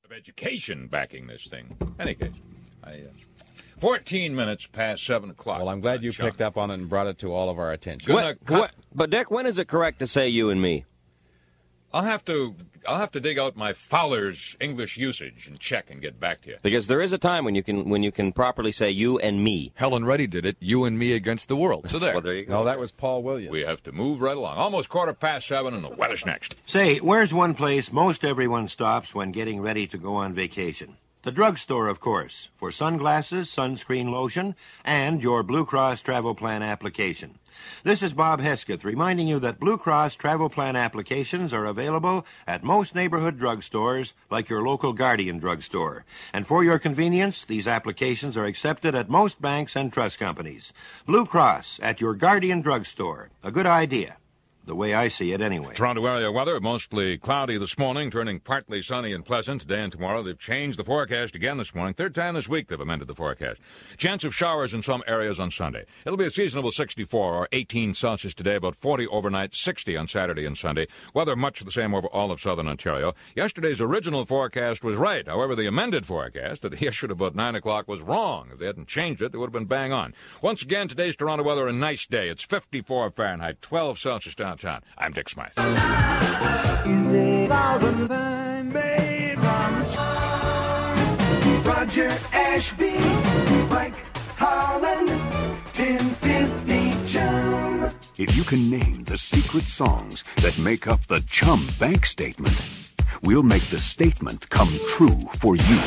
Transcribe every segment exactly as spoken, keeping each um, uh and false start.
of education backing this thing. In any case, I, uh, fourteen minutes past seven o'clock. Well, I'm glad you Sean. picked up on it and brought it to all of our attention. Gonna What, cut- what, but, Dick, when is it correct to say you and me? I'll have to I'll have to dig out my Fowler's English usage and check and get back to you. Because there is a time when you can when you can properly say you and me. Helen Reddy did it, you and me against the world. So there. Well, there you go. No, that was Paul Williams. We have to move right along. Almost quarter past seven, and the weather's next. Say, where's one place most everyone stops when getting ready to go on vacation? The drugstore, of course, for sunglasses, sunscreen lotion, and your Blue Cross travel plan application. This is Bob Hesketh reminding you that Blue Cross travel plan applications are available at most neighborhood drugstores like your local Guardian drugstore. And for your convenience, these applications are accepted at most banks and trust companies. Blue Cross at your Guardian drugstore. A good idea. The way I see it, anyway. Toronto area weather, mostly cloudy this morning, turning partly sunny and pleasant today and tomorrow. They've changed the forecast again this morning. Third time this week they've amended the forecast. Chance of showers in some areas on Sunday. It'll be a seasonable sixty-four or eighteen Celsius today, about forty overnight, sixty on Saturday and Sunday. Weather much the same over all of southern Ontario. Yesterday's original forecast was right. However, the amended forecast that they issued about nine o'clock was wrong. If they hadn't changed it, they would have been bang on. Once again, today's Toronto weather, a nice day. It's fifty-four Fahrenheit, twelve Celsius downtown. I'm Dick Smythe. Roger Ashby, Mike Holland, ten fifty Chum. If you can name the secret songs that make up the Chum Bank Statement, we'll make the statement come true for you.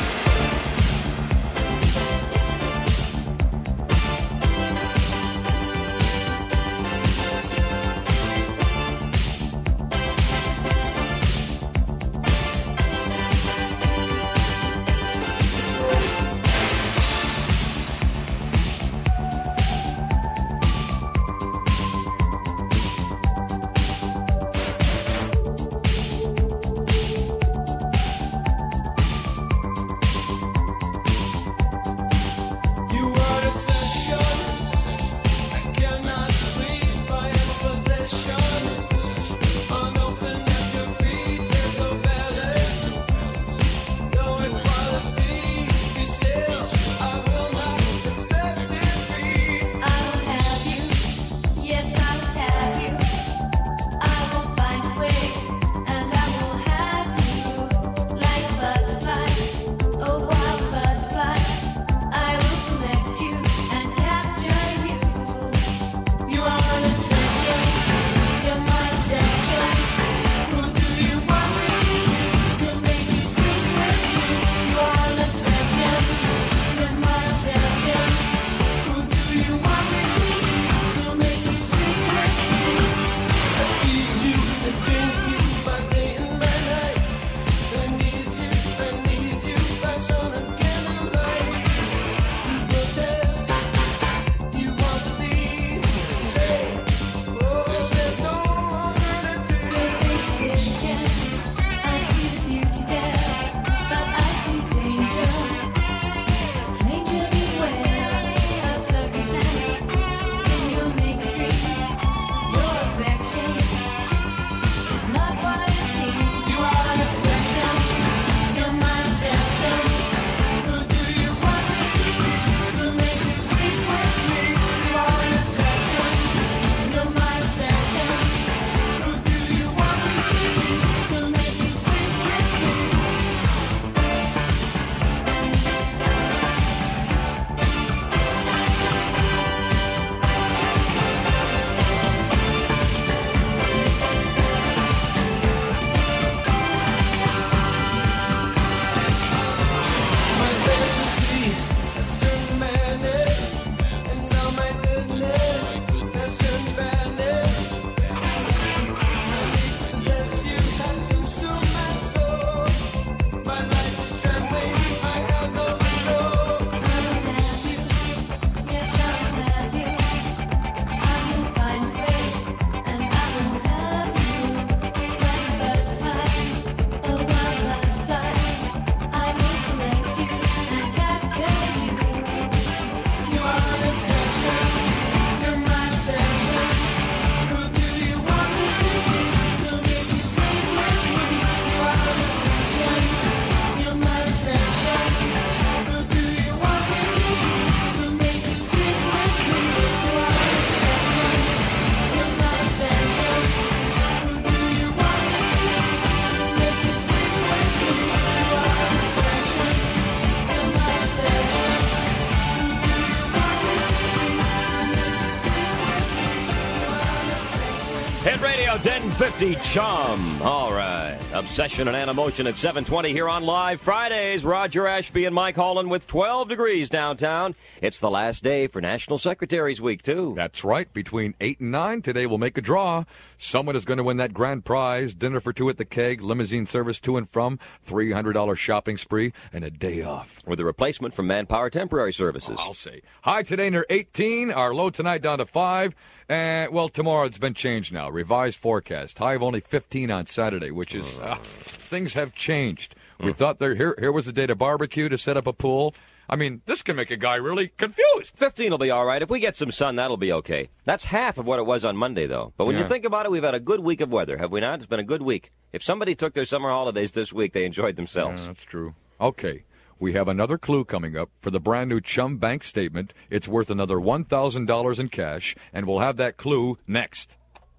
fifty Chum. All right. Obsession and Animotion at seven twenty here on Live Fridays. Roger Ashby and Mike Holland with twelve degrees downtown. It's the last day for National Secretaries Week, too. That's right. Between eight and nine, today we'll make a draw. Someone is going to win that grand prize, dinner for two at the Keg, limousine service to and from, three hundred dollars shopping spree, and a day off. With a replacement from Manpower Temporary Services. Oh, I'll say. High today near eighteen. Our low tonight down to five. And, well, tomorrow it's been changed now. Revised forecast. High of only fifteen on Saturday, which is, uh, things have changed. We thought there here here was a day to barbecue, to set up a pool. I mean, this can make a guy really confused. fifteen will be all right. If we get some sun, that'll be okay. That's half of what it was on Monday, though. But when Yeah. you think about it, we've had a good week of weather, have we not? It's been a good week. If somebody took their summer holidays this week, they enjoyed themselves. Yeah, that's true. Okay. We have another clue coming up for the brand new Chum Bank statement. It's worth another one thousand dollars in cash, and we'll have that clue next.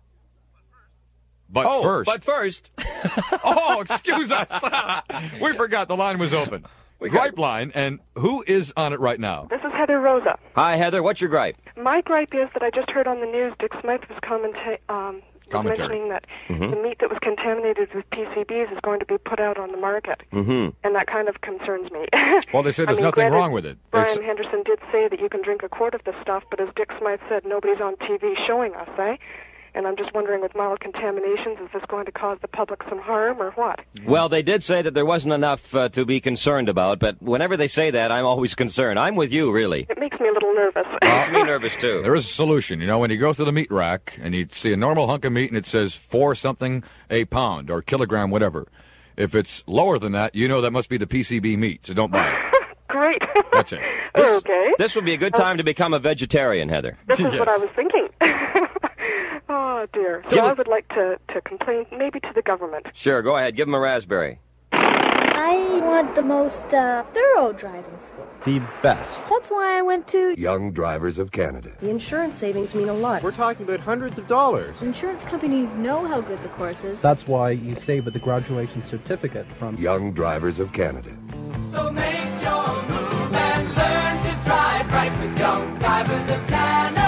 But oh, first... but first... oh, excuse us. We forgot the line was open. We got- Gripe line, and who is on it right now? This is Heather Rosa. Hi, Heather. What's your gripe? My gripe is that I just heard on the news Dick Smith was commenta- um, Commentary. mentioning that Mm-hmm. the meat that was contaminated with P C Bs is going to be put out on the market. Mm-hmm. And that kind of concerns me. Well, they said I there's mean, nothing granted, wrong with it. Brian It's- Henderson did say that you can drink a quart of this stuff, but as Dick Smith said, nobody's on T V showing us, eh? And I'm just wondering, with mild contaminations, is this going to cause the public some harm or what? Well, they did say that there wasn't enough uh, to be concerned about, but whenever they say that, I'm always concerned. I'm with you, really. It makes me a little nervous. Makes me nervous, too. There is a solution. You know, when you go through the meat rack and you see a normal hunk of meat and it says four something a pound or kilogram, whatever. If it's lower than that, you know that must be the P C B meat, so don't buy it. Great. That's it. Okay. This would be a good time to become a vegetarian, Heather. This is Yes. what I was thinking. Oh, dear. So Give I it- would like to, to complain maybe to the government. Sure, go ahead. Give him a raspberry. I want the most uh, thorough driving school. The best. That's why I went to... Young Drivers of Canada. The insurance savings mean a lot. We're talking about hundreds of dollars. Insurance companies know how good the course is. That's why you save with the graduation certificate from Young Drivers of Canada. So make your move and learn to drive right with Young Drivers of Canada.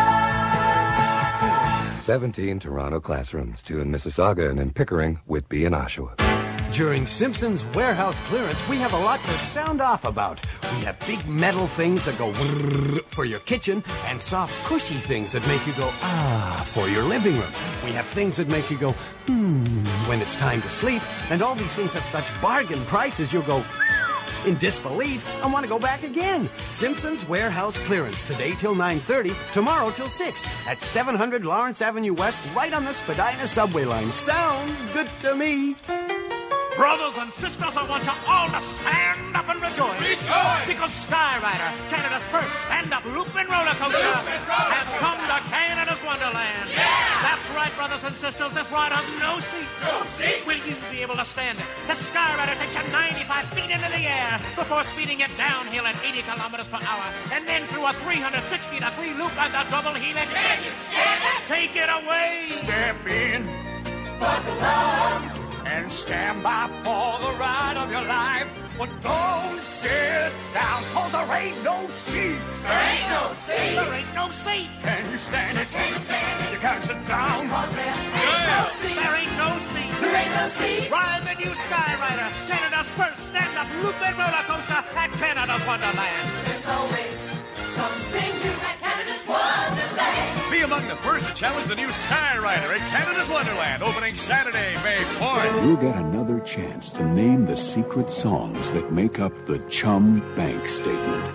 seventeen Toronto classrooms, two in Mississauga and in Pickering, Whitby, and Oshawa. During Simpson's warehouse clearance, we have a lot to sound off about. We have big metal things that go whirr for your kitchen and soft, cushy things that make you go ah for your living room. We have things that make you go hmm when it's time to sleep, and all these things have such bargain prices you'll go in disbelief and want to go back again. Simpson's warehouse clearance today till nine thirty, tomorrow till six at seven hundred Lawrence Avenue West, right on the Spadina subway line. Sounds good to me. Brothers and sisters, I want you all to stand up and rejoice. Rejoice! Because Skyrider, Canada's first stand-up loop-in roller coaster, has come to Canada's Wonderland. Yeah! That's right, brothers and sisters, this ride has no seats. No seats? Will you be able to stand it? The Skyrider takes you ninety-five feet into the air before speeding it downhill at eighty kilometers per hour, and then through a three hundred sixty degree loop on the double helix. Can you stand it? Take it away. Step in. Buckle up. And stand by for the ride of your life. But don't sit down, cause there ain't no seats. There ain't no seats. There ain't no seat. Can you stand it? Can you stand it? You can't sit down. Cause there ain't yeah. no seats. There ain't no seats. There ain't no seats. Ride the new Skyrider, Canada's first stand-up loop-in roller coaster at Canada's Wonderland. There's always something new at Canada's Wonderland. Be among the first to challenge the new Skyrider at Canada's Wonderland, opening Saturday, May fourth. You'll get another chance to name the secret songs that make up the Chum Bank Statement.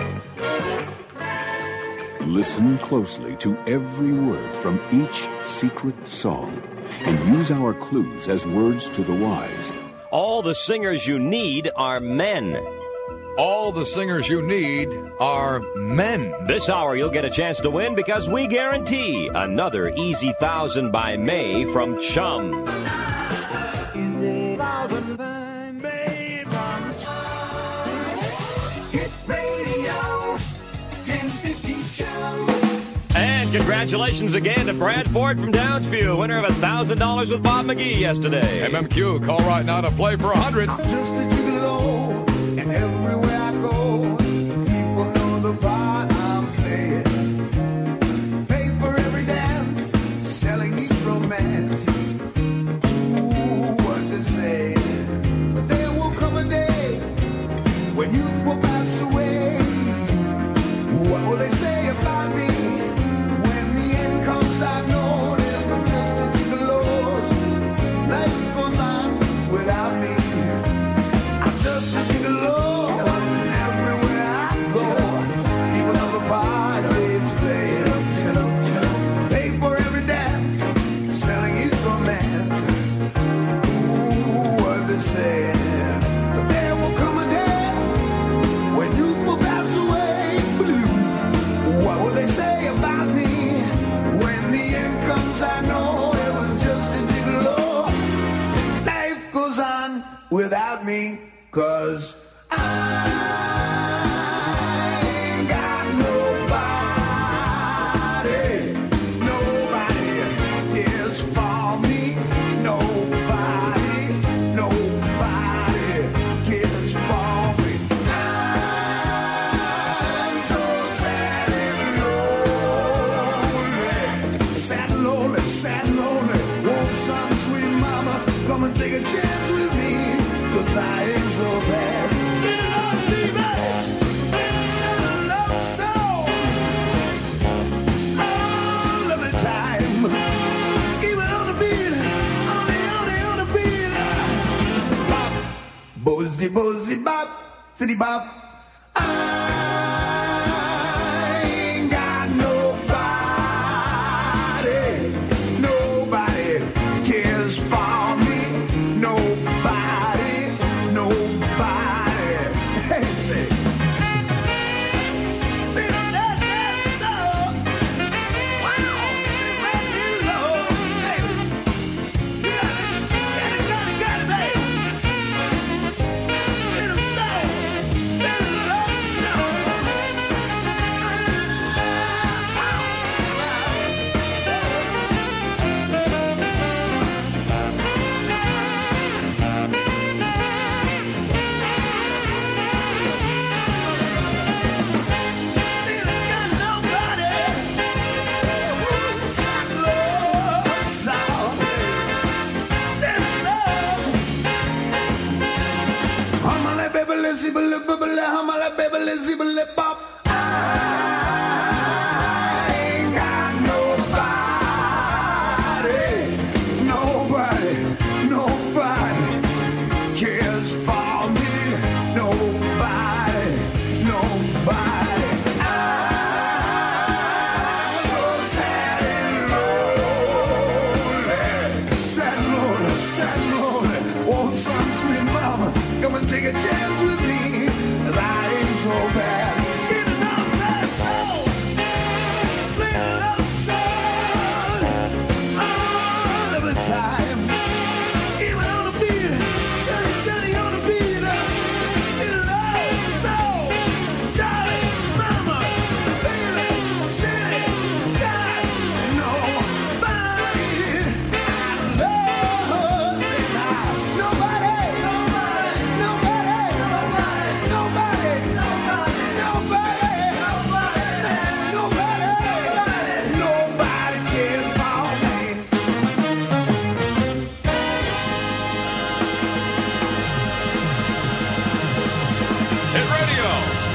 Listen closely to every word from each secret song and use our clues as words to the wise. All the singers you need are men. All the singers you need are men. This hour you'll get a chance to win because we guarantee another easy thousand by May from Chum. Easy thousand by May from Chum. Hit radio, ten fifty Chum. And congratulations again to Brad Ford from Downsview, winner of one thousand dollars with Bob McGee yesterday. M M Q, call right now to play for one hundred. Just a gigolo, and everywhere I go, people know the part I'm playing. Pay for every dance, selling each romance. done without me, 'cause I ain't got nobody. Nobody cares for me. Nobody, nobody cares for me. I'm so sad and lonely. Sad and lonely, sad and lonely. Want some sweet mama come and take a chance with me, 'cause I ain't so bad. Get along, baby. It's a love song all of the time. Even on the beat, on the, on the, on the beat. Bop, bozzy, bozzy, bop, city bop. I ain't got nobody. Nobody cares for me. Nobody, nobody. Hey, say, say that, that song. Wow, say really low, baby. You got it, got it, got it, got it, baby. Little soul, little love song. I ain't got nobody. Nobody, nobody cares for me. Nobody, nobody. I'm so sad and lonely. Sad and lonely, sad and lonely. Want some sweet mama come and take a chance with me, 'cause I ain't so bad. Get enough that soul. Play a love song all of the time. Even on the beat, Johnny, Johnny on the beat. Get a love soul, darling, mama, baby, city, got nobody. I love, say now, nobody, nobody, nobody, nobody, nobody, nobody, nobody, nobody cares for me. Hit radio.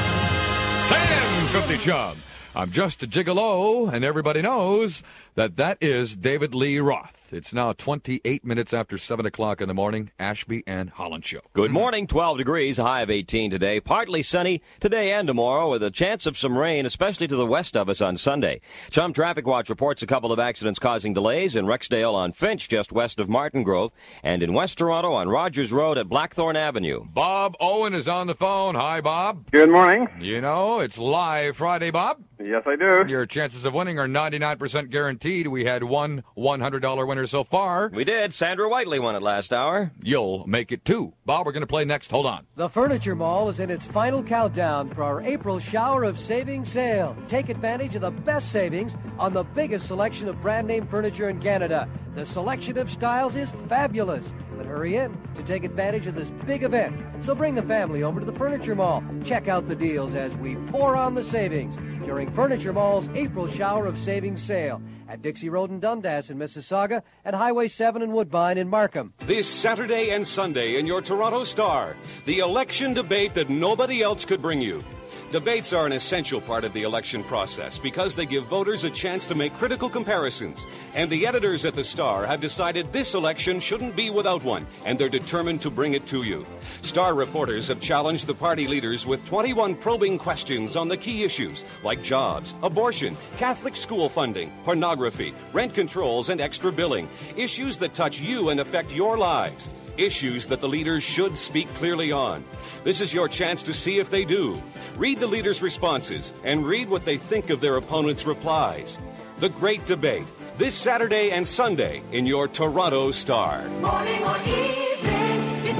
ten fifty Chum. I'm just a gigolo, and everybody knows that that is David Lee Roth. It's now twenty-eight minutes after seven o'clock in the morning. Ashby and Holland Show. Good morning. twelve degrees, a high of eighteen today. Partly sunny today and tomorrow with a chance of some rain, especially to the west of us on Sunday. Chum Traffic Watch reports a couple of accidents causing delays in Rexdale on Finch, just west of Martin Grove, and in West Toronto on Rogers Road at Blackthorn Avenue. Bob Owen is on the phone. Hi, Bob. Good morning. You know, it's live Friday, Bob. Yes, I do. Your chances of winning are ninety-nine percent guaranteed. We had one one hundred dollars winner so far. We did. Sandra Whiteley won it last hour. You'll make it too. Bob, we're going to play next. Hold on. The Furniture Mall is in its final countdown for our April shower of savings sale. Take advantage of the best savings on the biggest selection of brand name furniture in Canada. The selection of styles is fabulous. But hurry in to take advantage of this big event. So bring the family over to the Furniture Mall. Check out the deals as we pour on the savings during Furniture Mall's April shower of savings sale at Dixie Road in Dundas in Mississauga and Highway seven in Woodbine in Markham. This Saturday and Sunday in your Toronto Star, the election debate that nobody else could bring you. Debates are an essential part of the election process because they give voters a chance to make critical comparisons. And the editors at the Star have decided this election shouldn't be without one, and they're determined to bring it to you. Star reporters have challenged the party leaders with twenty-one probing questions on the key issues like jobs, abortion, Catholic school funding, pornography, rent controls, and extra billing. Issues that touch you and affect your lives. Issues that the leaders should speak clearly on. This is your chance to see if they do. Read the leaders' responses and read what they think of their opponents' replies. The Great Debate, this Saturday and Sunday in your Toronto Star. Morning or evening, it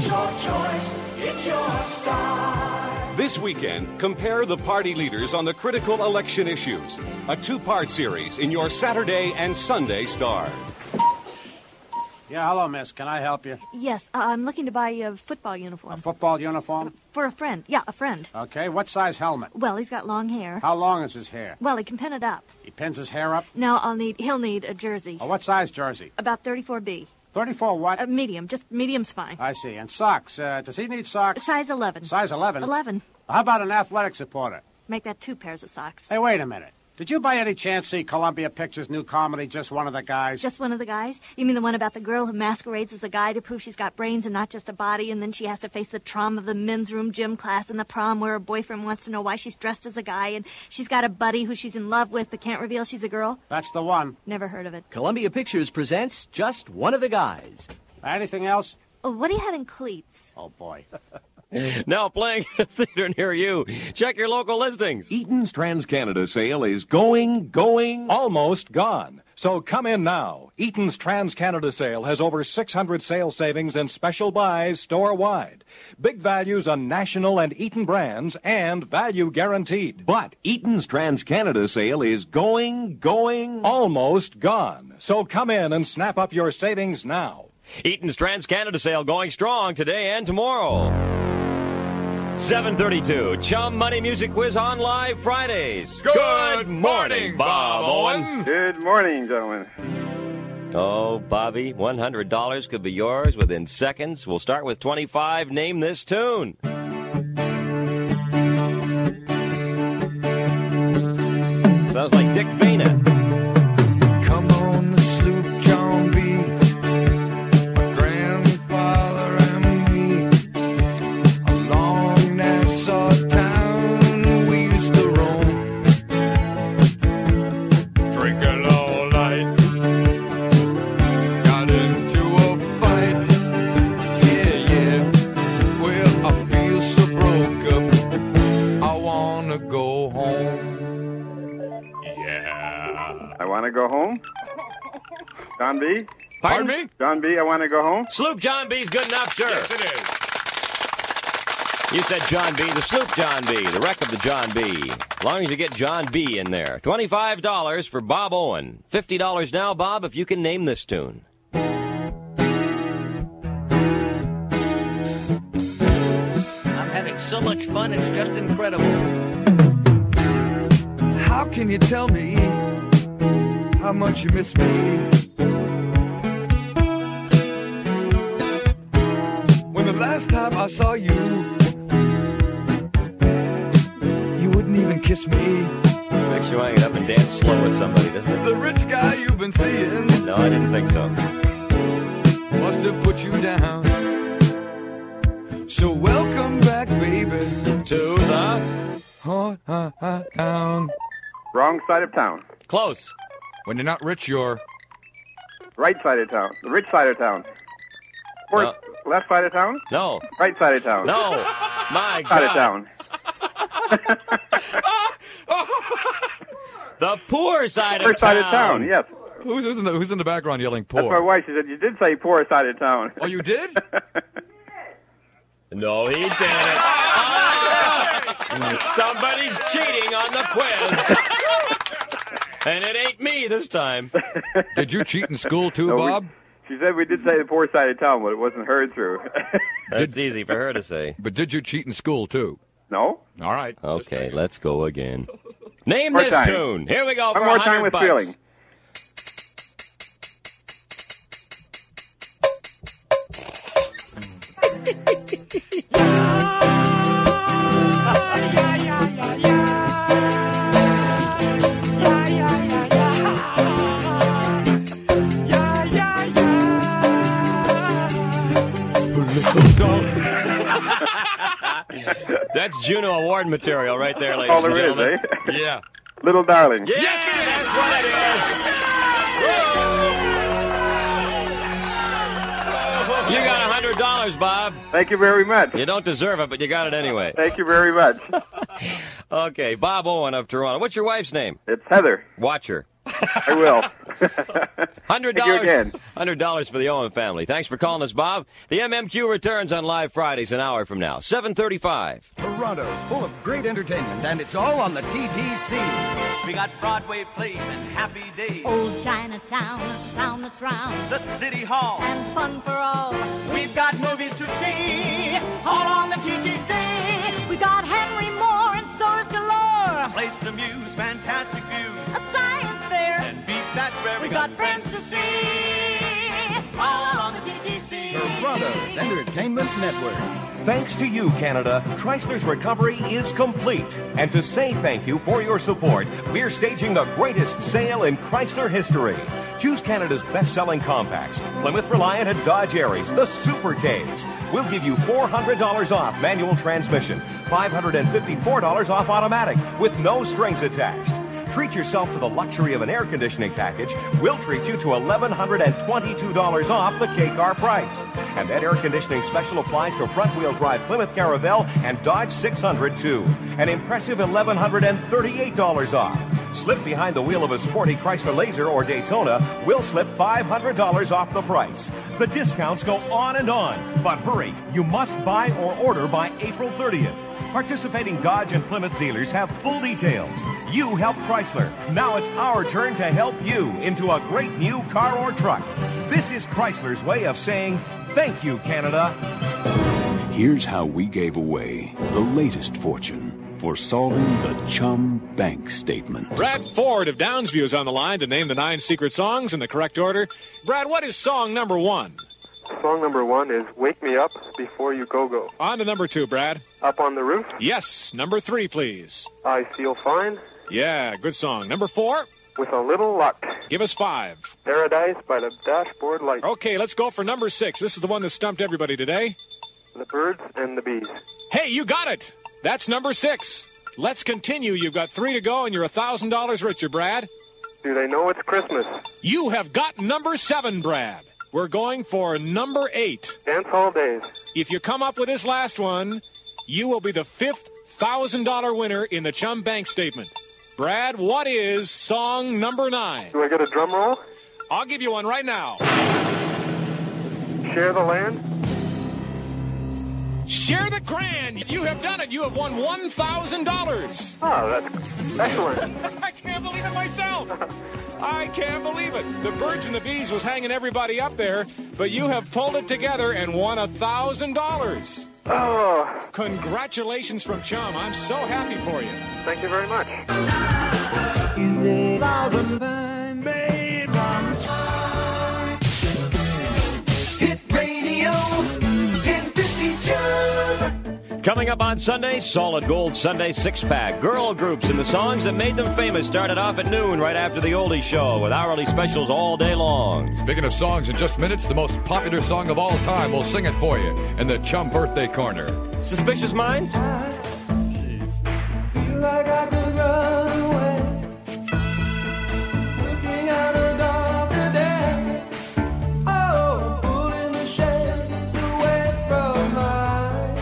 It's your choice. It's your star. This weekend, compare the party leaders on the critical election issues. A two-part series in your Saturday and Sunday Star. Yeah, hello, miss. Can I help you? Yes, uh, I'm looking to buy a football uniform. A football uniform? For a friend. Yeah, a friend. Okay, what size helmet? Well, he's got long hair. How long is his hair? Well, he can pin it up. He pins his hair up? No, I'll need, he'll need a jersey. Oh, what size jersey? About thirty-four B. thirty-four what? Uh, medium, just medium's fine. I see. And socks, uh, does he need socks? Size eleven. Size eleven? eleven. How about an athletic supporter? Make that two pairs of socks. Hey, wait a minute. Did you by any chance see Columbia Pictures' new comedy, Just One of the Guys? Just one of the guys? You mean the one about the girl who masquerades as a guy to prove she's got brains and not just a body, and then she has to face the trauma of the men's room gym class and the prom where her boyfriend wants to know why she's dressed as a guy, and she's got a buddy who she's in love with but can't reveal she's a girl? That's the one. Never heard of it. Columbia Pictures presents Just One of the Guys. Anything else? Oh, what do you have in cleats? Oh, boy. Now playing a theater near you. Check your local listings. Eaton's Trans-Canada sale is going, going, almost gone. So come in now. Eaton's Trans-Canada sale has over six hundred sales savings and special buys store-wide. Big values on national and Eaton brands and value guaranteed. But Eaton's Trans-Canada sale is going, going, almost gone. So come in and snap up your savings now. Eaton's Trans-Canada sale going strong today and tomorrow. seven thirty-two, Chum Money Music Quiz on live Fridays. Good morning, Bob Owen. Good morning, gentlemen. Oh, Bobby, one hundred dollars could be yours within seconds. We'll start with twenty-five. Name this tune. Sounds like Dick Vena. Come on the sloop, John B. My grandfather and me. Along Nassau town we used to roam. Drinking all night. Got into a fight. Yeah, yeah. Well, I feel so broke up. I wanna go home. I want to go home. John B? Pardon me? John B, I want to go home. Sloop John B's good enough, sir. Yes, it is. You said John B, the Sloop John B, the wreck of the John B. As long as you get John B in there. twenty-five dollars for Bob Owen. fifty dollars now, Bob, if you can name this tune. I'm having so much fun, it's just incredible. How can you tell me how much you miss me? When the last time I saw you, you wouldn't even kiss me. Makes you want to get up and dance slow with somebody, doesn't it? The rich guy you've been seeing No, I didn't think so. must have put you down. So welcome back, baby, To the oh, uh, uh, town. Wrong side of town. Close. When you're not rich, you're Right side of town. The rich side of town. Or left side of town? No. Right side of town. No. My Side of God. town. The poor side Poor of side town. of town, yes. who's, who's, in the, who's in the background yelling poor? That's my wife. She said, you did say poor side of town. Oh, you did? No, he did it. Oh, somebody's cheating on the quiz. And it ain't me this time. Did you cheat in school too, No, we- Bob? She said we did say the poor side of town, but it wasn't heard through. That's easy for her to say. But did you cheat in school too? No. All right. Okay, let's go again. Name More this time. tune. Here we go One for more a hundred time with bucks. feeling. That's Juno Award material right there, ladies All and there is, gentlemen. eh? Yeah. Little darling. Yeah, that's what it is. You got a hundred dollars, Bob. Thank you very much. You don't deserve it, but you got it anyway. Thank you very much. Okay, Bob Owen of Toronto. What's your wife's name? It's Heather. Watch her. I will. Hundred Thank you dollars. again. Hundred dollars for the Owen family. Thanks for calling us, Bob. The M M Q returns on Live Fridays an hour from now. seven thirty-five. Toronto's full of great entertainment, and it's all on the T T C. We got Broadway plays and happy days. Old Chinatown, a town that's round. The City Hall. And fun for all. We've got movies to see. All on the T T C. We got Henry Moore and stores galore. A place to muse, fantastic views. A science fair. And beef, that's where we, we got, got friends to see. All on the T T C. Toronto's Entertainment Network. Thanks to you, Canada, Chrysler's recovery is complete. And to say thank you for your support, we're staging the greatest sale in Chrysler history. Choose Canada's best-selling compacts, Plymouth Reliant and Dodge Aries, the Super Ks. We'll give you four hundred dollars off manual transmission, five hundred fifty-four dollars off automatic, with no strings attached. Treat yourself to the luxury of an air conditioning package. We'll treat you to one thousand one hundred twenty-two dollars off the K-Car price. And that air conditioning special applies to front-wheel drive Plymouth Caravelle and Dodge six hundred too. An impressive one thousand one hundred thirty-eight dollars off. Slip behind the wheel of a sporty Chrysler Laser or Daytona, we'll slip five hundred dollars off the price. The discounts go on and on. But hurry, you must buy or order by April thirtieth. Participating Dodge and Plymouth dealers have full details. You help Chrysler. Now it's our turn to help you into a great new car or truck. This is Chrysler's way of saying, thank you, Canada. Here's how we gave away the latest fortune for solving the Chum Bank statement. Brad Ford of Downsview is on the line to name the nine secret songs in the correct order. Brad, what is song number one? Song number one is Wake Me Up Before You Go Go. On to number two, Brad. Up on the Roof. Yes. Number three, please. I Feel Fine. Yeah, good song. Number four. With a Little Luck. Give us five. Paradise by the Dashboard Light. Okay, let's go for number six. This is the one that stumped everybody today. The Birds and the Bees. Hey, you got it. That's number six. Let's continue. You've got three to go, and you're one thousand dollars richer, Brad. Do they know it's Christmas? You have got number seven, Brad. We're going for number eight. Dance Hall Days. If you come up with this last one, you will be the fifth one thousand dollars winner in the Chum Bank statement. Brad, what is song number nine? Do I get a drum roll? I'll give you one right now. Share the Land. Share the grand. You have done it. You have won one thousand dollars. Oh, that's excellent. I can't believe it myself. I can't believe it. The Birds and the Bees was hanging everybody up there, but you have pulled it together and won one thousand dollars. Oh. Congratulations from Chum. I'm so happy for you. Thank you very much. Hit radio, ten fifty Chum. Coming up on Sunday, Solid Gold Sunday six-pack. Girl groups and the songs that made them famous started off at noon right after the Oldie Show with hourly specials all day long. Speaking of songs, in just minutes, the most popular song of all time. We'll sing it for you in the Chum Birthday Corner. Suspicious Minds? Feel like I could run away. Looking at a darker day. Oh, pulling the shades away from my eyes.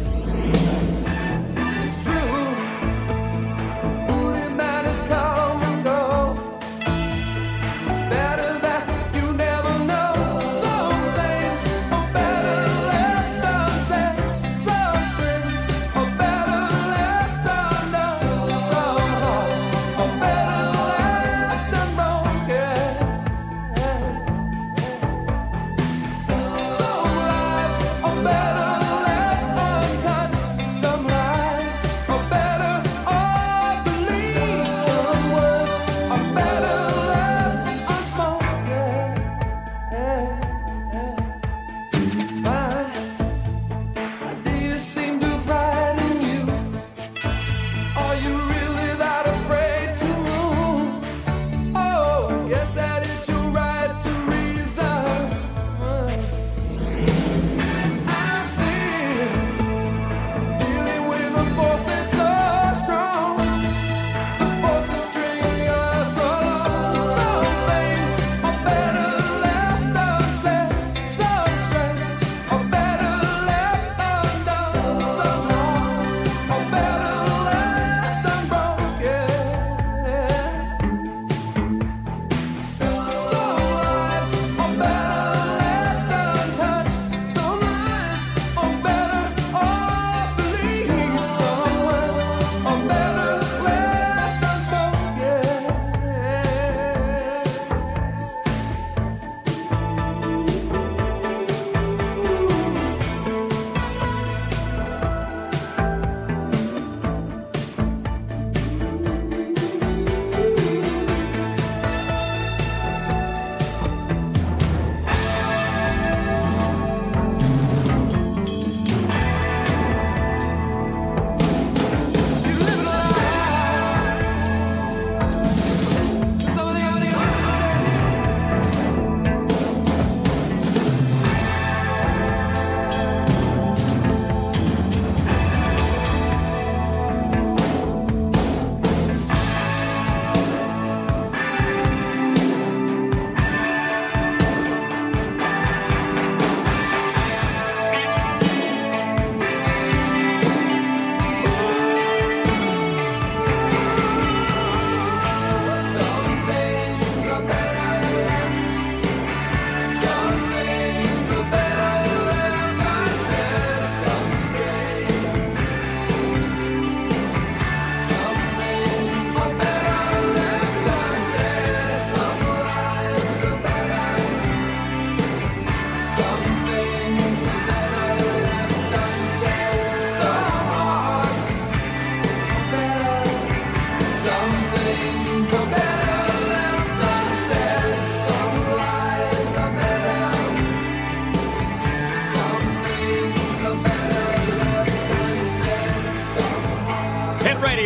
It's true. Booty man has come and go. It's better that you never know. Some things are better left unsaid. Some things are better.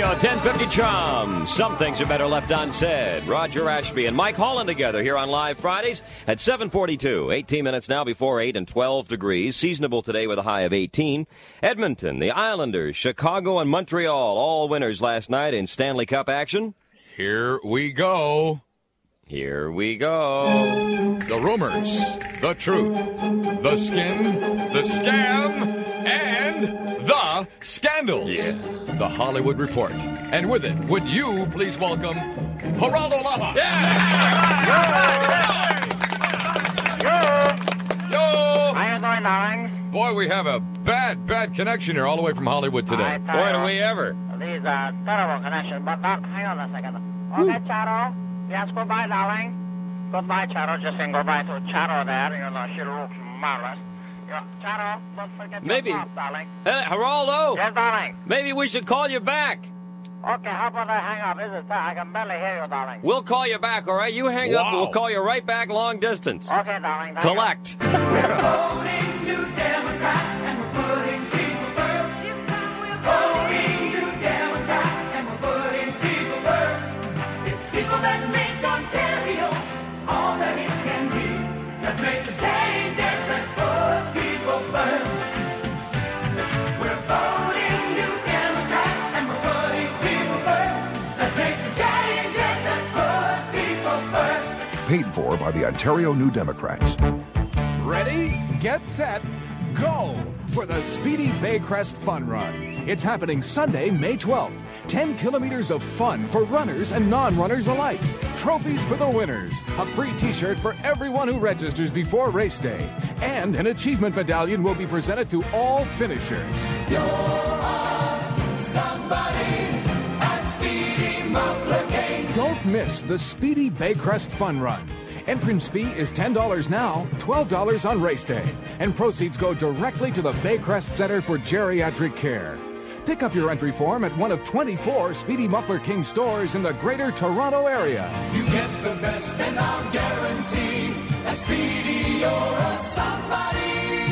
Radio ten fifty Chum. Some things are better left unsaid. Roger Ashby and Mike Holland together here on Live Fridays at seven forty-two. eighteen minutes now before eight and twelve degrees. Seasonable today with a high of eighteen. Edmonton, the Islanders, Chicago, and Montreal, all winners last night in Stanley Cup action. Here we go. Here we go. The rumors, the truth, the skin, the scam, and the scandals. Yeah. The Hollywood Report. And with it, would you please welcome Geraldo Lava? Yo! Yo! How you doing, darling? Boy, we have a bad, bad connection here all the way from Hollywood today. Boy, do we ever. These are terrible connections, but uh, hang on a second. Okay, Charo? Yes, goodbye, darling. Goodbye, Charo. Just saying goodbye to Charo there. You know, she looks marvelous. Yeah, Charo, don't forget Maybe. your mouth, darling. Hey, Geraldo. Yes, darling. Maybe we should call you back. Okay, how about I hang up? Is it? I can barely hear you, darling. We'll call you back, all right? You hang up, Wow. and we'll call you right back long distance. Okay, darling. thank Collect. Voting New Democrat, and we're putting people first. Voting New Democrat, and we're putting people first. It's people that make Ontario all that it can be. Let's make the changes that put people first. We're voting New Democrat, and we're putting people first. Let's make the changes that put people first. Paid for by the Ontario New Democrats. Ready, get set, go for the Speedy Baycrest Fun Run. It's happening Sunday, May twelfth. ten kilometers of fun for runners and non-runners alike. Trophies for the winners. A free t-shirt for everyone who registers before race day. And an achievement medallion will be presented to all finishers. You're on somebody at Speedy Muffler. Don't miss the Speedy Baycrest Fun Run. Entrance fee is ten dollars now, twelve dollars on race day, and proceeds go directly to the Baycrest Center for Geriatric Care. Pick up your entry form at one of twenty-four Speedy Muffler King stores in the Greater Toronto area. You get the best and I'll guarantee at Speedy you're a somebody.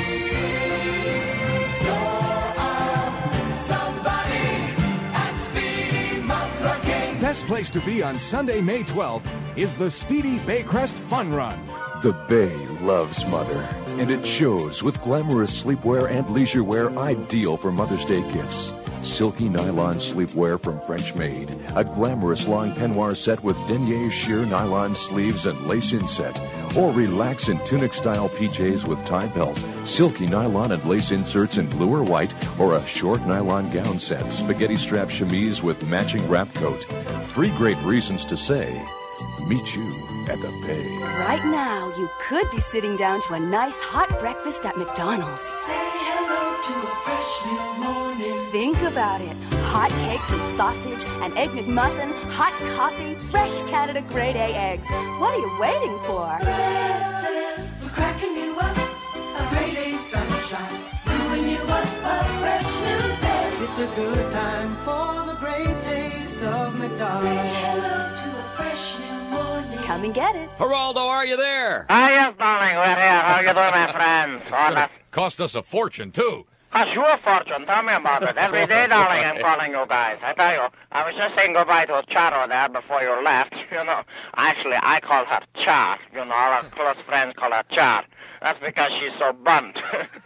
You're a somebody at Speedy Muffler King. Best place to be on Sunday, May twelfth is the Speedy Baycrest Fun Run. The Bay loves Mother, and it shows with glamorous sleepwear and leisure wear ideal for Mother's Day gifts. Silky nylon sleepwear from French Maid, a glamorous long peignoir set with denier sheer nylon sleeves and lace inset, or relax in tunic-style P Js with tie belt, silky nylon and lace inserts in blue or white, or a short nylon gown set, spaghetti strap chemise with matching wrap coat. Three great reasons to say, meet you at the Bay. Right now, you could be sitting down to a nice hot breakfast at McDonald's. Say hello to a fresh new morning. Think about it. Hot cakes and sausage, an Egg McMuffin, hot coffee, fresh Canada Grade A eggs. What are you waiting for? Breakfast, we're cracking you up. A Grade A sunshine, brewing you up a fresh new day. It's a good time for the great taste of McDonald's. Say hello to a fresh new morning. Come and get it. Geraldo, are you there? Ah, yes, darling, we're here. How you doing, my friends? It's going to cost us a fortune, too. Cost you a fortune. Tell me about it. Every day, darling, I'm calling you guys. I tell you, I was just saying goodbye to Charo there before you left. You know, actually, I call her Char. You know, our close friends call her Char. That's because she's so blunt.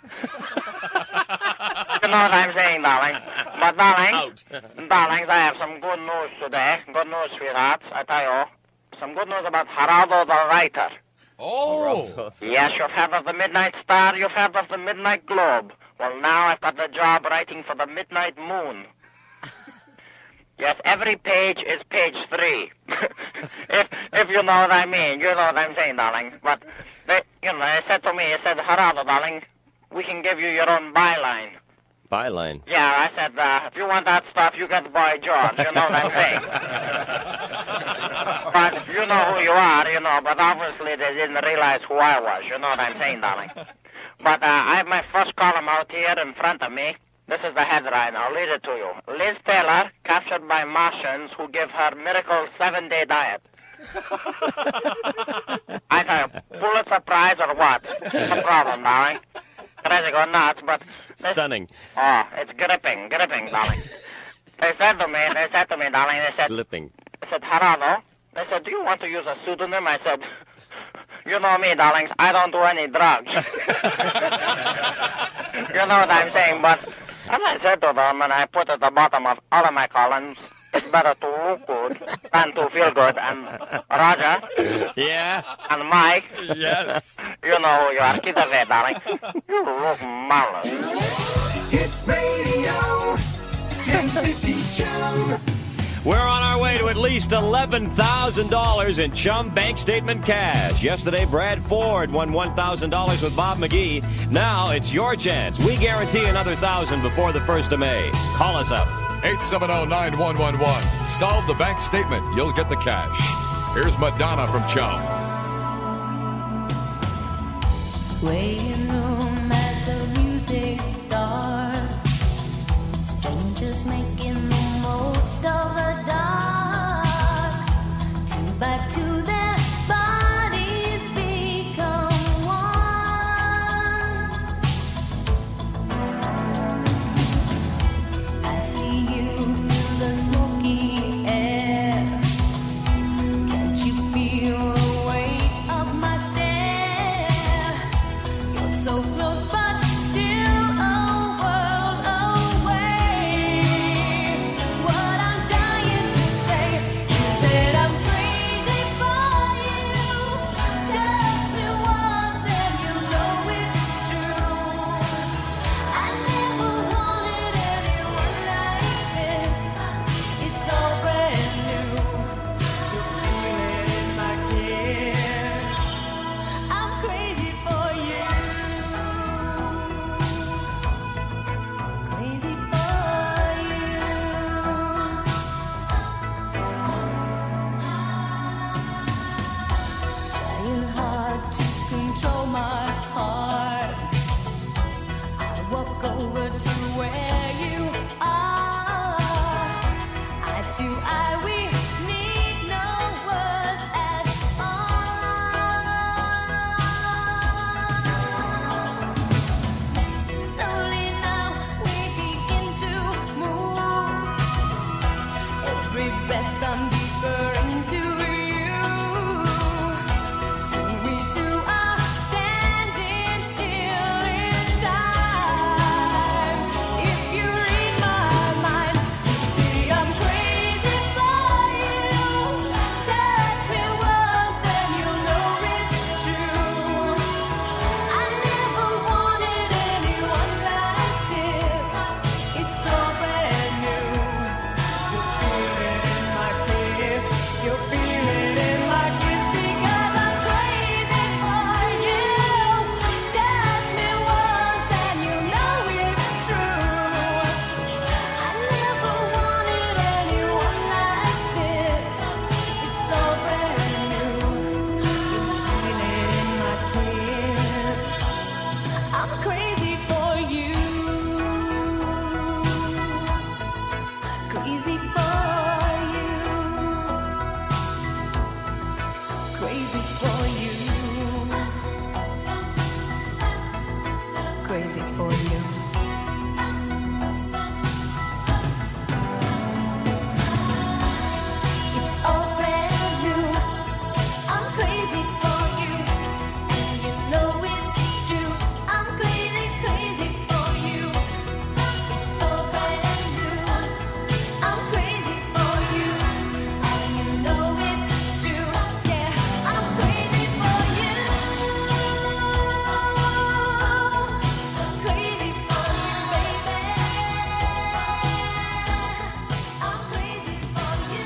You know what I'm saying, darling? But, darling, darlings, I have some good news today. Good news, sweethearts. I tell you, some good news about Geraldo the writer. Oh! Yes, you've heard of the Midnight Star, you've heard of the Midnight Globe. Well, now I've got the job writing for the Midnight Moon. Yes, every page is page three. if if you know what I mean, you know what I'm saying, darling. But, they, you know, they said to me, they said, Geraldo, darling, we can give you your own byline. Byline. Yeah, I said, uh, if you want that stuff, you get Boy George. You know what I'm saying? But you know who you are, you know, but obviously they didn't realize who I was. You know what I'm saying, darling? But uh, I have my first column out here in front of me. This is the headline. I'll read it to you. Liz Taylor captured by Martians who give her miracle seven-day diet. I tell you, Pulitzer Prize or what? No problem, darling. Crazy go nuts, but... This, Stunning. Oh, it's gripping, gripping, darling. They said to me, they said to me, darling, they said, Slipping. they said, Gerardo, they said, do you want to use a pseudonym? I said, you know me, darlings, I don't do any drugs. You know what I'm saying, but and I said to them, and I put at the bottom of all of my columns, it's better to look good than to feel good. And Roger. Yeah. And Mike. Yes. You know who you are. Keep away, darling. You look marvelous. Hit radio, ten fifty Chum. We're on our way to at least eleven thousand dollars in Chum Bank Statement cash. Yesterday, Brad Ford won one thousand dollars with Bob McGee. Now it's your chance. We guarantee another one thousand dollars before the first of May. Call us up. eight seven zero, nine one one one. Solve the bank statement. You'll get the cash. Here's Madonna from Chum. Swaying room as the music starts. Strangers making the most of the dark. Two by two their bodies become one. I see you through the smoky air. Can't you feel the weight of my stare? You're so close but still a world away. What I'm dying to say is that I'm crazy for you. Touch me once and you know it's true. I never wanted anyone like this. It's all brand new. You feel it in my kiss. I'm crazy for you. Crazy for you. Trying hard to control my heart. I walk over to where you are. Eye to eye, we need no words at all. Slowly now we begin to move. Every breath I'm deeper into you. Soon we two are standing still in time. If you read my mind, you see I'm crazy for you. Touch me once and you know it's true. I never wanted anyone like this. It's all brand new. You feel it in my kiss. You feel it in my kiss because I'm crazy for you. Touch me once and you know it's true. I never wanted anyone like this. It's all brand new. You feel it in my kiss. I'm crazy for you. Crazy for you. Crazy for you. Crazy for you. It's all brand new. I'm crazy for you. And you know it's true. I'm crazy, crazy for you. It's all brand new. I'm crazy for you. And you know it's true. Yeah, I'm crazy for you. Crazy for you, baby. I'm crazy for you.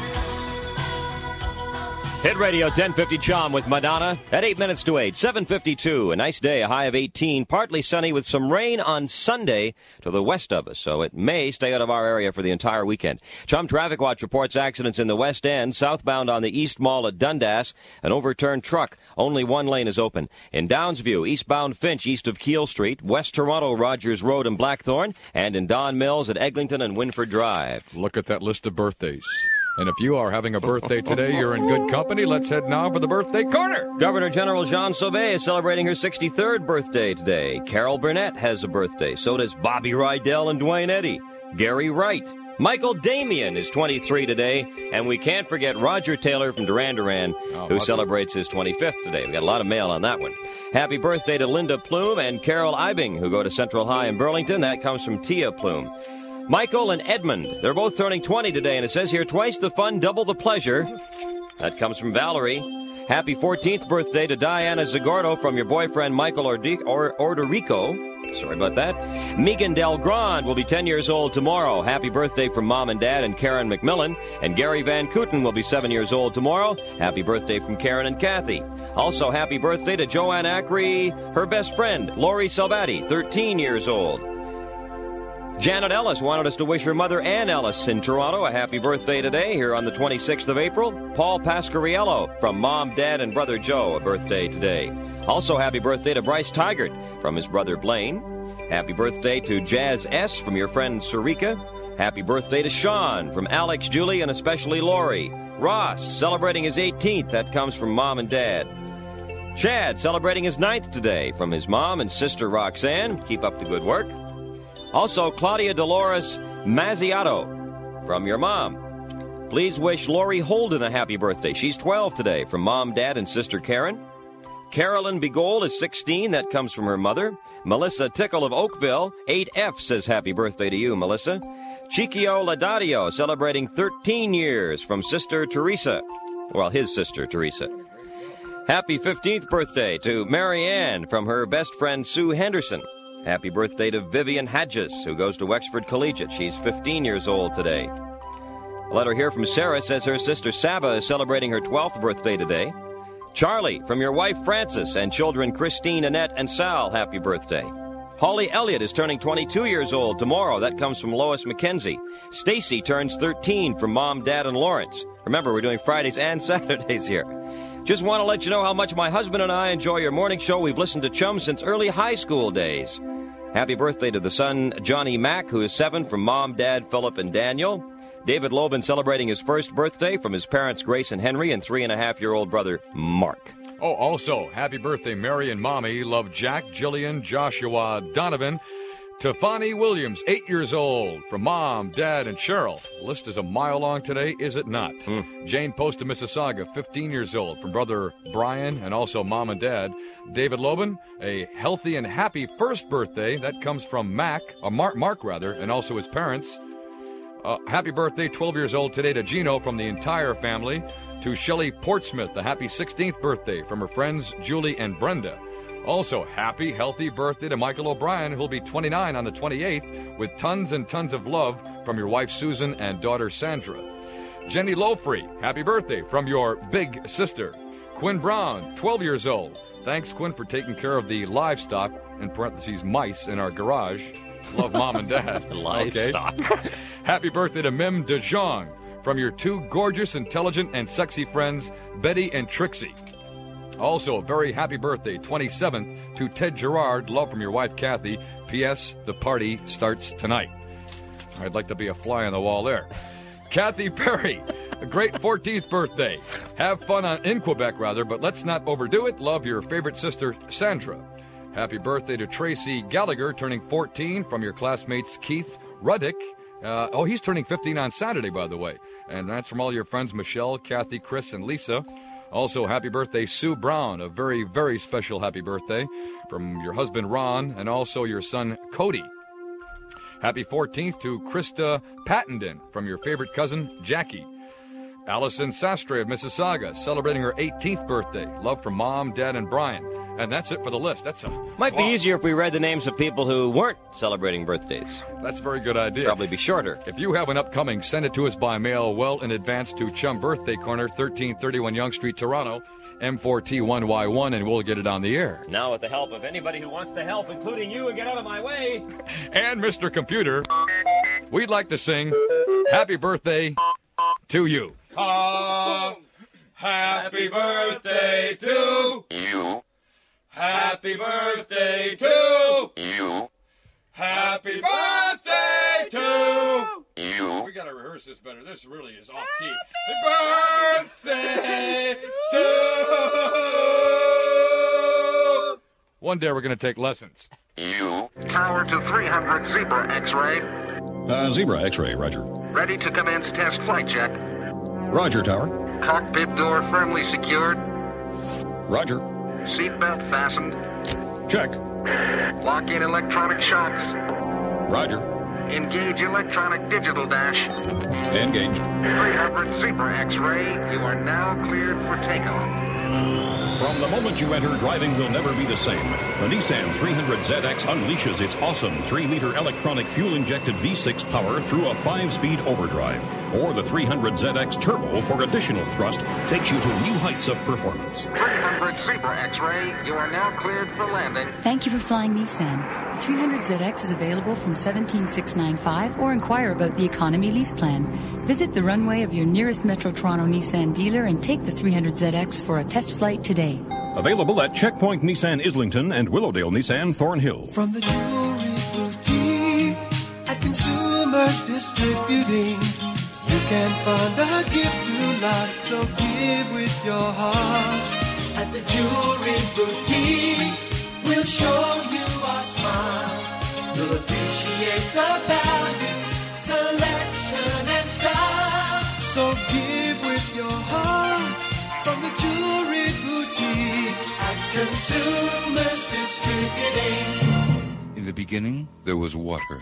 Hit Radio ten fifty Chum with Madonna at eight minutes to eight, seven fifty-two. A nice day, a high of eighteen, partly sunny with some rain on Sunday to the west of us, so it may stay out of our area for the entire weekend. Chum Traffic Watch reports accidents in the West End, southbound on the East Mall at Dundas, an overturned truck. Only one lane is open. In Downsview, eastbound Finch, east of Keele Street, West Toronto, Rogers Road and Blackthorn, and in Don Mills at Eglinton and Winford Drive. Look at that list of birthdays. And if you are having a birthday today, you're in good company. Let's head now for the birthday corner. Governor General Jean Sauvé is celebrating her sixty-third birthday today. Carol Burnett has a birthday. So does Bobby Rydell and Dwayne Eddy. Gary Wright, Michael Damian is twenty-three today, and we can't forget Roger Taylor from Duran Duran, Oh, who awesome. celebrates his twenty-fifth today. We got a lot of mail on that one. Happy birthday to Linda Plume and Carol Ibing, who go to Central High in Burlington. That comes from Tia Plume. Michael and Edmund, they're both turning twenty today, and it says here, twice the fun, double the pleasure. That comes from Valerie. Happy fourteenth birthday to Diana Zagordo from your boyfriend Michael Ordi- or- Orderico. Sorry about that. Megan Del Grand will be ten years old tomorrow. Happy birthday from Mom and Dad and Karen McMillan. And Gary Van Kooten will be seven years old tomorrow. Happy birthday from Karen and Kathy. Also, happy birthday to Joanne Acri, her best friend, Lori Salvati, thirteen years old. Janet Ellis wanted us to wish her mother, Ann Ellis, in Toronto, a happy birthday today, here on the twenty-sixth of April. Paul Pasquariello from Mom, Dad, and Brother Joe, a birthday today. Also, happy birthday to Bryce Tigert from his brother Blaine. Happy birthday to Jazz S. from your friend Sarika. Happy birthday to Sean from Alex, Julie, and especially Lori. Ross, celebrating his eighteenth. That comes from Mom and Dad. Chad, celebrating his ninth today from his mom and sister Roxanne. Keep up the good work. Also, Claudia Dolores Mazziato from your mom. Please wish Lori Holden a happy birthday. She's twelve today from Mom, Dad, and sister Karen. Carolyn Begold is sixteen. That comes from her mother. Melissa Tickle of Oakville, eight F, says happy birthday to you, Melissa. Chiquio Ladario, celebrating thirteen years from sister Teresa. Well, his sister Teresa. Happy fifteenth birthday to Mary Ann from her best friend Sue Henderson. Happy birthday to Vivian Hadges, who goes to Wexford Collegiate. She's fifteen years old today. A letter here from Sarah says her sister Saba is celebrating her twelfth birthday today. Charlie, from your wife Frances and children Christine, Annette, and Sal, happy birthday. Holly Elliott is turning twenty-two years old tomorrow. That comes from Lois McKenzie. Stacy turns thirteen from Mom, Dad, and Lawrence. Remember, we're doing Fridays and Saturdays here. Just want to let you know how much my husband and I enjoy your morning show. We've listened to Chum since early high school days. Happy birthday to the son, Johnny Mack, who is seven, from Mom, Dad, Philip, and Daniel. David Lobin celebrating his first birthday from his parents, Grace and Henry, and three-and-a-half-year-old brother, Mark. Oh, also, happy birthday, Mary and Mommy. Love Jack, Jillian, Joshua, Donovan. Tefani Williams, eight years old, from Mom, Dad, and Cheryl. The list is a mile long today, is it not? Hmm. Jane Post of Mississauga, fifteen years old, from brother Brian and also Mom and Dad. David Lobin, a healthy and happy first birthday. That comes from Mac, or Mark, Mark rather, and also his parents. Uh, happy birthday, twelve years old today, to Gino from the entire family. To Shelley Portsmouth, a happy sixteenth birthday from her friends Julie and Brenda. Also, happy, healthy birthday to Michael O'Brien, who'll be twenty-nine on the twenty-eighth, with tons and tons of love from your wife Susan and daughter Sandra. Jenny Lofrey, happy birthday from your big sister. Quinn Brown, twelve years old. Thanks, Quinn, for taking care of the livestock, in parentheses, mice, in our garage. Love Mom and Dad. Livestock. Okay. Happy birthday to Mim DeJong from your two gorgeous, intelligent, and sexy friends, Betty and Trixie. Also, a very happy birthday, twenty-seventh, to Ted Gerard. Love from your wife, Kathy. P S. The party starts tonight. I'd like to be a fly on the wall there. Kathy Perry, a great fourteenth birthday. Have fun on, in Quebec, rather, but let's not overdo it. Love your favorite sister, Sandra. Happy birthday to Tracy Gallagher, turning fourteen, from your classmates, Keith Ruddick. Uh, oh, he's turning fifteen on Saturday, by the way. And that's from all your friends, Michelle, Kathy, Chris, and Lisa. Also, happy birthday, Sue Brown. A very, very special happy birthday from your husband, Ron, and also your son, Cody. Happy fourteenth to Krista Pattenden from your favorite cousin, Jackie. Allison Sastre of Mississauga, celebrating her eighteenth birthday. Love from Mom, Dad, and Brian. And that's it for the list. That's a Might wow. be easier if we read the names of people who weren't celebrating birthdays. That's a very good idea. Probably be shorter. If you have an upcoming, send it to us by mail well in advance to Chum Birthday Corner, thirteen thirty-one Yonge Street, Toronto, M four T one Y one, and we'll get it on the air. Now, with the help of anybody who wants to help, including you, and get out of my way. And Mister Computer, we'd like to sing happy birthday to you. Oh, happy birthday to you. Happy birthday to you. Happy birthday to you. We got to rehearse this better. This really is off key. Happy birthday to you. One day we're going to take lessons. You. Tower to three hundred Zebra X-ray. Uh, Zebra X-ray, roger. Ready to commence test flight check. Roger, Tower. Cockpit door firmly secured. Roger. Seatbelt fastened. Check. Lock in electronic shocks. Roger. Engage electronic digital dash. Engaged. three hundred Zebra X-ray. You are now cleared for takeoff. From the moment you enter, driving will never be the same. The Nissan three hundred Z X unleashes its awesome three liter electronic fuel-injected V six power through a five-speed overdrive. Or the three hundred Z X Turbo for additional thrust takes you to new heights of performance. three hundred Zebra X-ray. You are now cleared for landing. Thank you for flying Nissan. The three hundred Z X is available from seventeen thousand six hundred ninety-five or inquire about the economy lease plan. Visit the runway of your nearest Metro Toronto Nissan dealer and take the three hundred Z X for a test flight today. Available at Checkpoint Nissan Islington and Willowdale Nissan Thornhill. From the jewelry boutique at Consumers Distributing, you can find a gift to last, so give with your heart. At the jewelry boutique, we'll show you our smile. You'll appreciate the value, selection, and style. So give with your heart from the jewelry boutique at Consumers Distributing. In the beginning, there was water.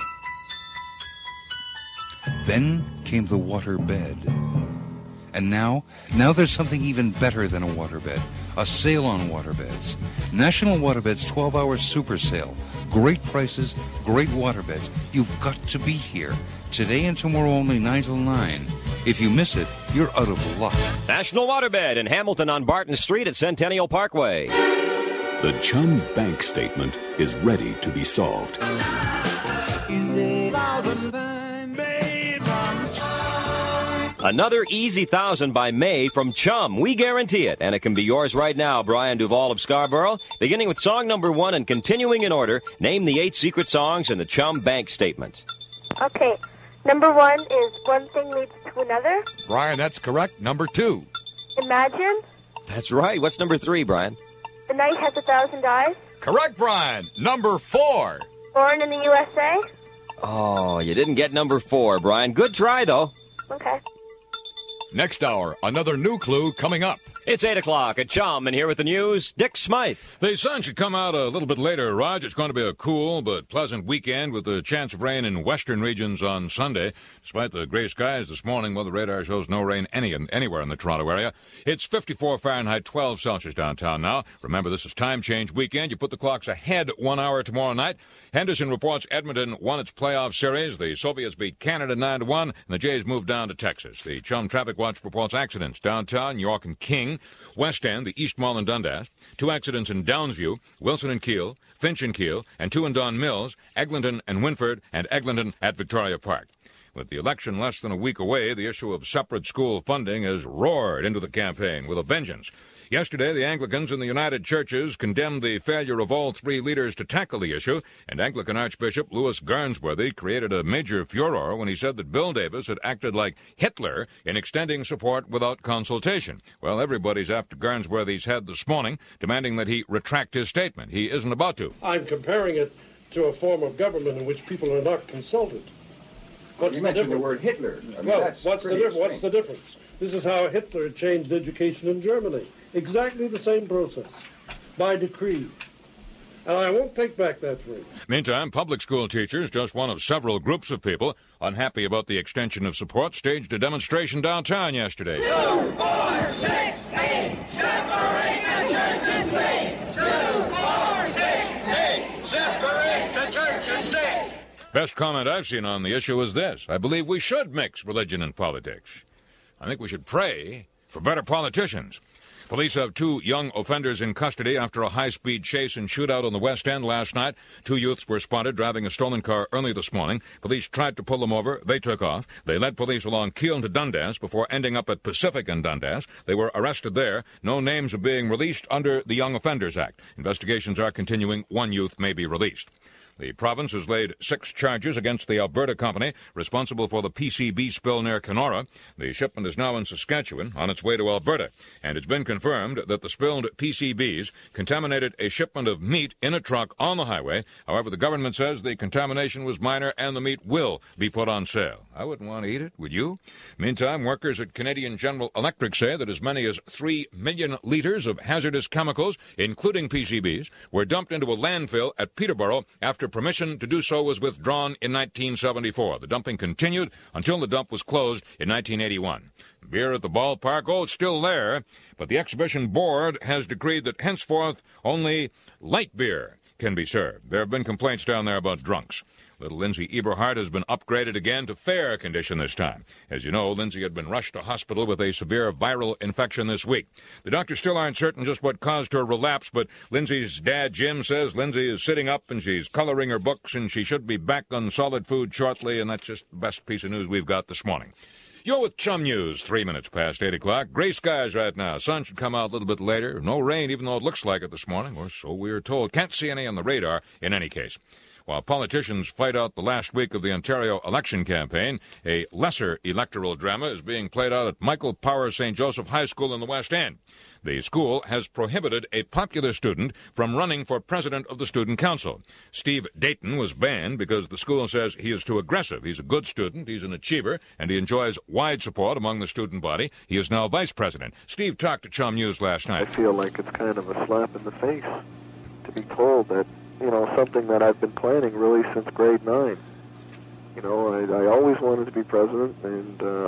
Then came the water bed. And now, now there's something even better than a waterbed. A sale on waterbeds. National Waterbeds twelve hour super sale. Great prices, great waterbeds. You've got to be here. Today and tomorrow only nine till nine. If you miss it, you're out of luck. National Waterbed in Hamilton on Barton Street at Centennial Parkway. The Chum Bank statement is ready to be solved. Another easy thousand by May from Chum. We guarantee it, and it can be yours right now. Brian Duvall of Scarborough. Beginning with song number one and continuing in order, name the eight secret songs in the Chum Bank statement. Okay. Number one is One Thing Leads to Another. Brian, that's correct. Number two. Imagine. That's right. What's number three, Brian? The Night Has a Thousand Eyes. Correct, Brian. Number four. Born in the U S A. Oh, you didn't get number four, Brian. Good try, though. Okay. Next hour, another new clue coming up. It's eight o'clock at Chum, and here with the news, Dick Smythe. The sun should come out a little bit later, Raj. It's going to be a cool but pleasant weekend with a chance of rain in western regions on Sunday. Despite the gray skies this morning, well, the radar shows no rain any anywhere in the Toronto area. It's fifty-four Fahrenheit, twelve Celsius downtown now. Remember, this is time change weekend. You put the clocks ahead one hour tomorrow night. Henderson reports Edmonton won its playoff series. The Soviets beat Canada nine to one, and the Jays moved down to Texas. The Chum Traffic Watch reports accidents downtown, York and King, West End, the East Mall and Dundas, two accidents in Downsview, Wilson and Keele, Finch and Keele, and two in Don Mills, Eglinton and Winford, and Eglinton at Victoria Park. With the election less than a week away, the issue of separate school funding has roared into the campaign with a vengeance. Yesterday, the Anglicans and the United Churches condemned the failure of all three leaders to tackle the issue, and Anglican Archbishop Louis Garnsworthy created a major furor when he said that Bill Davis had acted like Hitler in extending support without consultation. Well, everybody's after Garnsworthy's head this morning, demanding that he retract his statement. He isn't about to. I'm comparing it to a form of government in which people are not consulted. What's you the mentioned difference? the word Hitler. I mean, well, that's what's the, pretty diff- what's extreme. the difference? This is how Hitler changed education in Germany. Exactly the same process, by decree. And I won't take back that phrase. Meantime, public school teachers, just one of several groups of people unhappy about the extension of support, staged a demonstration downtown yesterday. Two, four, six, eight, separate the church and state. Two, four, six, eight, separate the church and state. Best comment I've seen on the issue is this: I believe we should mix religion and politics. I think we should pray for better politicians. Police have two young offenders in custody after a high-speed chase and shootout on the West End last night. Two youths were spotted driving a stolen car early this morning. Police tried to pull them over. They took off. They led police along Keele to Dundas before ending up at Pacific and Dundas. They were arrested there. No names are being released under the Young Offenders Act. Investigations are continuing. One youth may be released. The province has laid six charges against the Alberta company responsible for the P C B spill near Kenora. The shipment is now in Saskatchewan on its way to Alberta, and it's been confirmed that the spilled P C Bs contaminated a shipment of meat in a truck on the highway. However, the government says the contamination was minor and the meat will be put on sale. I wouldn't want to eat it, would you? Meantime, workers at Canadian General Electric say that as many as three million litres of hazardous chemicals, including P C Bs, were dumped into a landfill at Peterborough after permission to do so was withdrawn in nineteen seventy-four. The dumping continued until the dump was closed in nineteen eighty-one. Beer at the ballpark, oh, it's still there, but the exhibition board has decreed that henceforth only light beer can be served. There have been complaints down there about drunks. Little Lindsay Eberhardt has been upgraded again to fair condition this time. As you know, Lindsay had been rushed to hospital with a severe viral infection this week. The doctors still aren't certain just what caused her relapse, but Lindsay's dad, Jim, says Lindsay is sitting up and she's coloring her books and she should be back on solid food shortly, and that's just the best piece of news we've got this morning. You're with Chum News, three minutes past eight o'clock. Gray skies right now. Sun should come out a little bit later. No rain, even though it looks like it this morning, or so we are told. Can't see any on the radar in any case. While politicians played out the last week of the Ontario election campaign, a lesser electoral drama is being played out at Michael Power Saint Joseph High School in the West End. The school has prohibited a popular student from running for president of the Student Council. Steve Dayton was banned because the school says he is too aggressive. He's a good student, he's an achiever, and he enjoys wide support among the student body. He is now vice president. Steve talked to Chum News last night. I feel like it's kind of a slap in the face to be told that, you know, something that I've been planning really since grade nine. You know, I, I always wanted to be president, and uh,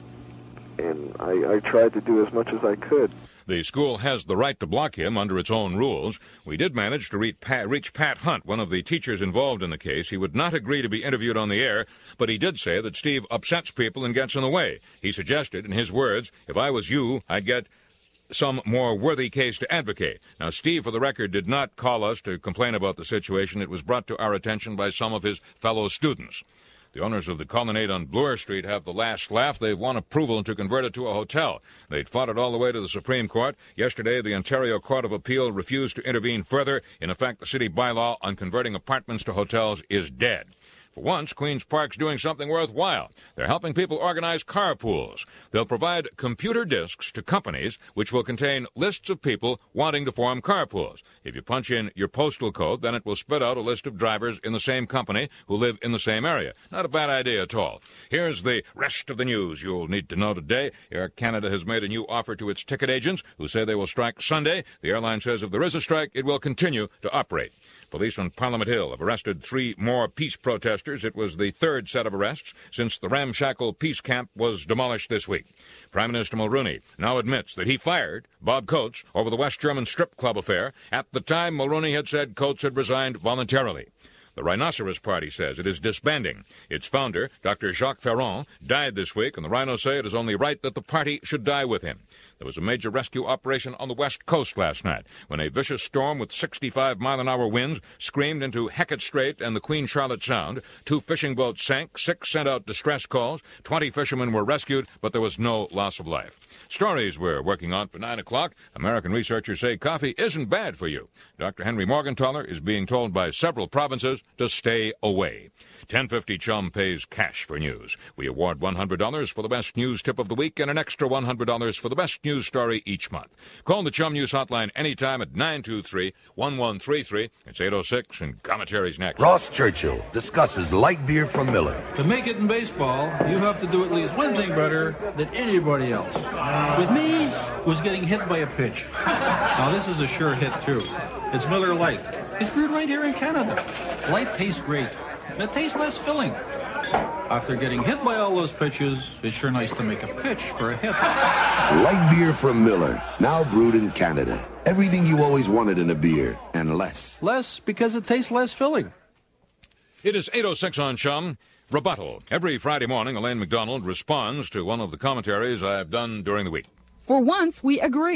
and I, I tried to do as much as I could. The school has the right to block him under its own rules. We did manage to reach Pat, reach Pat Hunt, one of the teachers involved in the case. He would not agree to be interviewed on the air, but he did say that Steve upsets people and gets in the way. He suggested, in his words, if I was you, I'd get some more worthy case to advocate. Now, Steve, for the record, did not call us to complain about the situation. It was brought to our attention by some of his fellow students. The owners of the Colonnade on Bloor Street have the last laugh. They've won approval to convert it to a hotel. They'd fought it all the way to the Supreme Court. Yesterday, the Ontario Court of Appeal refused to intervene further. In effect, the city bylaw on converting apartments to hotels is dead. For once, Queen's Park's doing something worthwhile. They're helping people organize carpools. They'll provide computer disks to companies which will contain lists of people wanting to form carpools. If you punch in your postal code, then it will spit out a list of drivers in the same company who live in the same area. Not a bad idea at all. Here's the rest of the news you'll need to know today. Air Canada has made a new offer to its ticket agents who say they will strike Sunday. The airline says if there is a strike, it will continue to operate. Police on Parliament Hill have arrested three more peace protesters. It was the third set of arrests since the ramshackle peace camp was demolished this week. Prime Minister Mulroney now admits that he fired Bob Coates over the West German strip club affair. At the time, Mulroney had said Coates had resigned voluntarily. The Rhinoceros Party says it is disbanding. Its founder, Doctor Jacques Ferrand, died this week, and the Rhinos say it is only right that the party should die with him. There was a major rescue operation on the west coast last night when a vicious storm with sixty-five mile an hour winds screamed into Hecate Strait and the Queen Charlotte Sound. Two fishing boats sank, six sent out distress calls, twenty fishermen were rescued, but there was no loss of life. Stories we're working on for nine o'clock. American researchers say coffee isn't bad for you. Doctor Henry Morgenthaler is being told by several provinces to stay away. ten fifty Chum pays cash for news. We award one hundred dollars for the best news tip of the week and an extra one hundred dollars for the best news story each month. Call the Chum News hotline anytime at nine two three, one one three three. It's eight oh six, and commentary's next. Ross Churchill discusses light beer from Miller. To make it in baseball, you have to do at least one thing better than anybody else. With me, was getting hit by a pitch. Now, this is a sure hit, too. It's Miller Lite. It's brewed right here in Canada. Light tastes great. It tastes less filling. After getting hit by all those pitches, it's sure nice to make a pitch for a hit. Light beer from Miller, now brewed in Canada. Everything you always wanted in a beer, and less. Less because it tastes less filling. It is eight oh six on Chum. Rebuttal. Every Friday morning, Elaine McDonald responds to one of the commentaries I've done during the week. For once, we agree.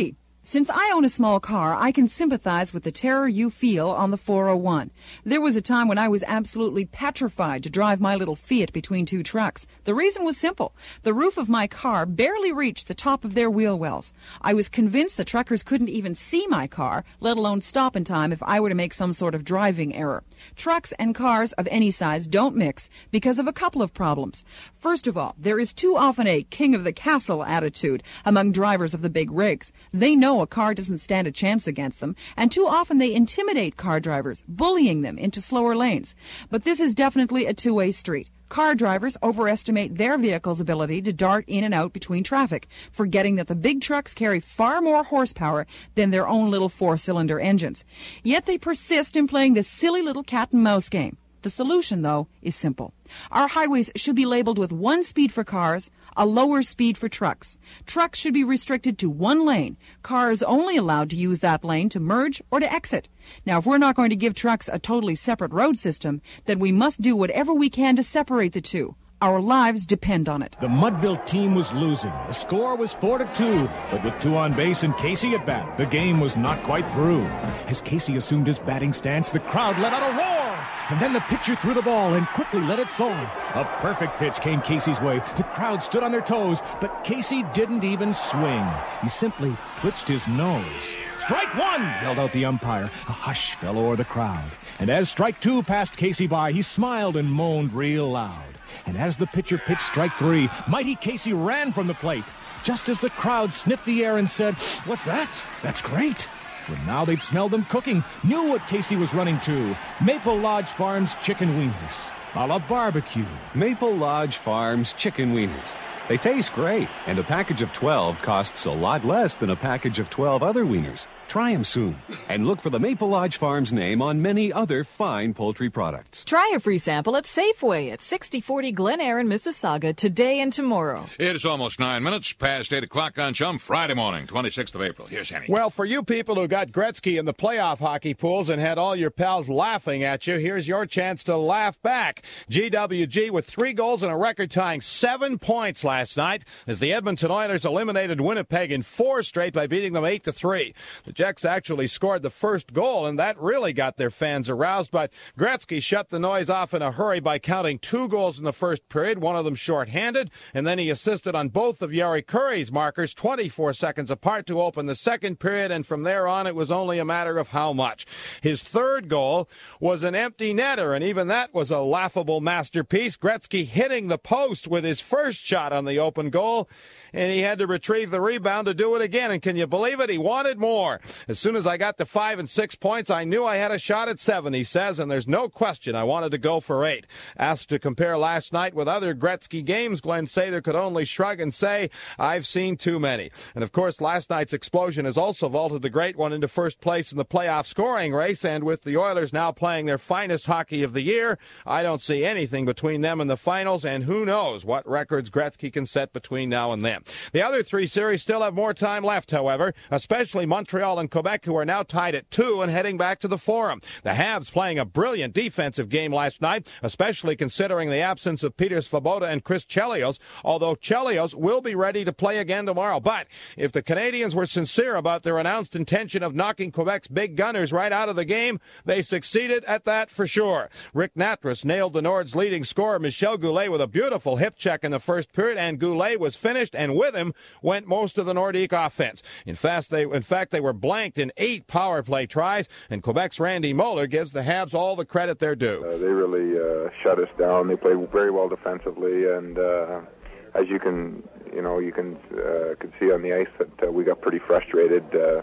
Since I own a small car, I can sympathize with the terror you feel on the four oh one. There was a time when I was absolutely petrified to drive my little Fiat between two trucks. The reason was simple. The roof of my car barely reached the top of their wheel wells. I was convinced the truckers couldn't even see my car, let alone stop in time if I were to make some sort of driving error. Trucks and cars of any size don't mix because of a couple of problems. First of all, there is too often a king of the castle attitude among drivers of the big rigs. They know a car doesn't stand a chance against them, and too often they intimidate car drivers, bullying them into slower lanes. But this is definitely a two-way street. Car drivers overestimate their vehicle's ability to dart in and out between traffic, forgetting that the big trucks carry far more horsepower than their own little four-cylinder engines. Yet they persist in playing this silly little cat-and-mouse game. The solution, though, is simple. Our highways should be labeled with one speed for cars, a lower speed for trucks. Trucks should be restricted to one lane. Cars only allowed to use that lane to merge or to exit. Now, if we're not going to give trucks a totally separate road system, then we must do whatever we can to separate the two. Our lives depend on it. The Mudville team was losing. The score was four to two, but with two on base and Casey at bat, the game was not quite through. As Casey assumed his batting stance, the crowd let out a roar, and then the pitcher threw the ball and quickly let it soar. A perfect pitch came Casey's way. The crowd stood on their toes, but Casey didn't even swing. He simply twitched his nose. Strike one, yelled out the umpire. A hush fell o'er the crowd, and as strike two passed Casey by, he smiled and moaned real loud. And as the pitcher pitched strike three, mighty Casey ran from the plate, just as the crowd sniffed the air and said, "What's that? That's great." For now they'd smelled them cooking, knew what Casey was running to. Maple Lodge Farms chicken wieners, a la barbecue. Maple Lodge Farms chicken wieners. They taste great, and a package of twelve costs a lot less than a package of twelve other wieners. Try them soon, and look for the Maple Lodge Farms name on many other fine poultry products. Try a free sample at Safeway at sixty forty Glen Eyre in Mississauga today and tomorrow. It is almost nine minutes past eight o'clock on Chum Friday morning, twenty-sixth of April. Here's Henny. Well, for you people who got Gretzky in the playoff hockey pools and had all your pals laughing at you, here's your chance to laugh back. G W G with three goals and a record-tying seven points last night as the Edmonton Oilers eliminated Winnipeg in four straight by beating them eight to three. The Jets actually scored the first goal, and that really got their fans aroused, but Gretzky shut the noise off in a hurry by counting two goals in the first period, one of them shorthanded, and then he assisted on both of Jari Kurri's markers twenty-four seconds apart to open the second period, and from there on it was only a matter of how much. His third goal was an empty netter, and even that was a laughable masterpiece. Gretzky hitting the post with his first shot on the open goal, and he had to retrieve the rebound to do it again. And can you believe it? He wanted more. As soon as I got to five and six points, I knew I had a shot at seven, he says, and there's no question I wanted to go for eight. Asked to compare last night with other Gretzky games, Glenn Sather could only shrug and say, "I've seen too many." And, of course, last night's explosion has also vaulted the Great One into first place in the playoff scoring race, and with the Oilers now playing their finest hockey of the year, I don't see anything between them and the finals, and who knows what records Gretzky can set between now and then. The other three series still have more time left, however, especially Montreal and Quebec, who are now tied at two and heading back to the Forum. The Habs playing a brilliant defensive game last night, especially considering the absence of Peter Svoboda and Chris Chelios, although Chelios will be ready to play again tomorrow. But if the Canadians were sincere about their announced intention of knocking Quebec's big gunners right out of the game, they succeeded at that for sure. Rick Natras nailed the Nord's leading scorer, Michel Goulet, with a beautiful hip check in the first period, and Goulet was finished, and with him went most of the Nordique offense. In fact, they, in fact, they were blanked in eight power play tries, and Quebec's Randy Moeller gives the Habs all the credit they're due. Uh, they really uh, shut us down. They played very well defensively, and uh, as you can, you know, you can uh, can see on the ice that uh, we got pretty frustrated. Uh,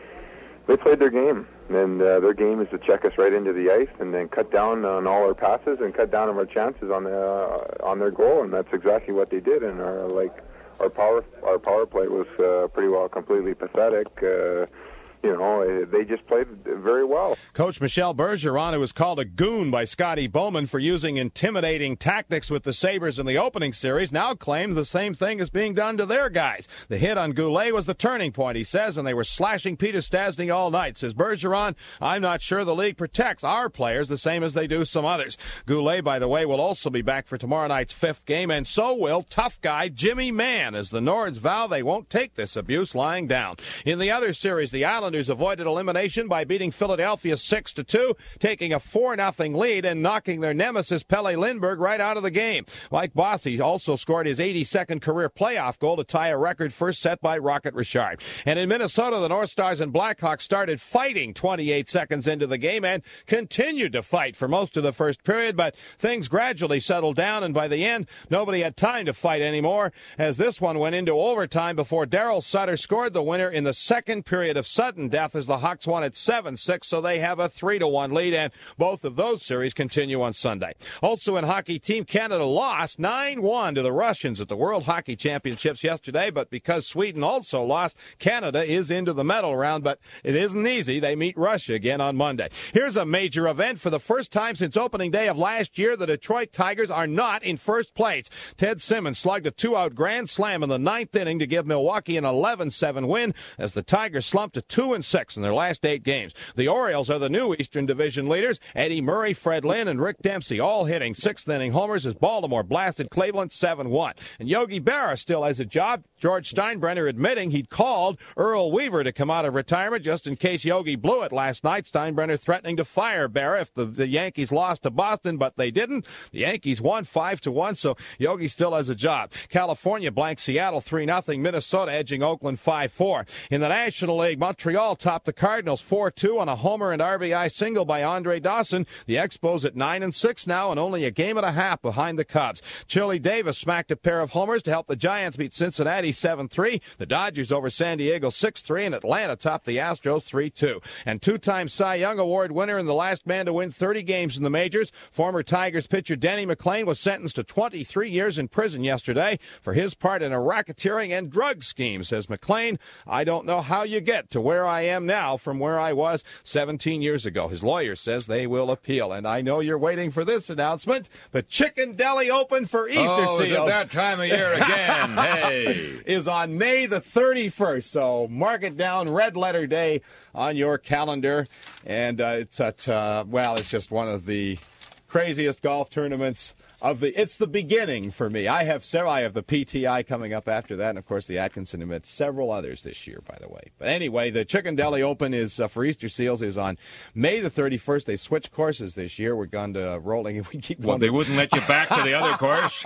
they played their game, and uh, their game is to check us right into the ice and then cut down on all our passes and cut down on our chances on the uh, on their goal, and that's exactly what they did. And our like. Our power our power play was uh, pretty well completely pathetic. Uh, you know, they just played very well. Coach Michel Bergeron, who was called a goon by Scotty Bowman for using intimidating tactics with the Sabres in the opening series, now claims the same thing is being done to their guys. The hit on Goulet was the turning point, he says, and they were slashing Peter Stastny all night. Says Bergeron, I'm not sure the league protects our players the same as they do some others. Goulet, by the way, will also be back for tomorrow night's fifth game, and so will tough guy Jimmy Mann, as the Nords vow they won't take this abuse lying down. In the other series, the Islanders avoided elimination by beating Philadelphia six to two, taking a four nothing lead and knocking their nemesis Pelle Lindbergh right out of the game. Mike Bossy also scored his eighty-second career playoff goal to tie a record first set by Rocket Richard. And in Minnesota, the North Stars and Blackhawks started fighting twenty-eight seconds into the game and continued to fight for most of the first period, but things gradually settled down, and by the end, nobody had time to fight anymore, as this one went into overtime before Darryl Sutter scored the winner in the second period of sudden death as the Hawks won at seven six, so they have a three to one lead, and both of those series continue on Sunday. Also in hockey, Team Canada lost nine one to the Russians at the World Hockey Championships yesterday, but because Sweden also lost, Canada is into the medal round, but it isn't easy. They meet Russia again on Monday. Here's a major event. For the first time since opening day of last year, the Detroit Tigers are not in first place. Ted Simmons slugged a two-out grand slam in the ninth inning to give Milwaukee an eleven seven win as the Tigers slumped to two and six in their last eight games. The Orioles are the new Eastern Division leaders. Eddie Murray, Fred Lynn, and Rick Dempsey all hitting sixth inning homers as Baltimore blasted Cleveland seven one. And Yogi Berra still has a job. George Steinbrenner admitting he'd called Earl Weaver to come out of retirement just in case Yogi blew it last night. Steinbrenner threatening to fire Berra if the, the Yankees lost to Boston, but they didn't. The Yankees won five to one, so Yogi still has a job. California blanked Seattle three nothing. Minnesota edging Oakland five four. In the National League, Montreal topped the Cardinals four two on a homer and R B I single by Andre Dawson. The Expos at nine and six now and only a game and a half behind the Cubs. Chili Davis smacked a pair of homers to help the Giants beat Cincinnati seven three. The Dodgers over San Diego six three, and Atlanta topped the Astros three two. And two-time Cy Young Award winner and the last man to win thirty games in the majors, former Tigers pitcher Denny McLain was sentenced to twenty-three years in prison yesterday for his part in a racketeering and drug scheme. Says McLain, I don't know how you get to where I am now from where I was seventeen years ago. His lawyer says they will appeal. And I know you're waiting for this announcement. The Chicken Deli Open for Easter oh, Seals. Is it that time of year again? Hey. Is on May the thirty-first. So mark it down, red letter day on your calendar. And uh, it's at, uh, well, it's just one of the craziest golf tournaments of the, it's the beginning for me. I have several. I have the P T I coming up after that, and of course the Atkinson Event. Several others this year, by the way. But anyway, the Chicken Deli Open is uh, for Easter Seals is on May the thirty-first. They switched courses this year. We're going to uh, rolling. We keep well, going they to... wouldn't let you back to the other course.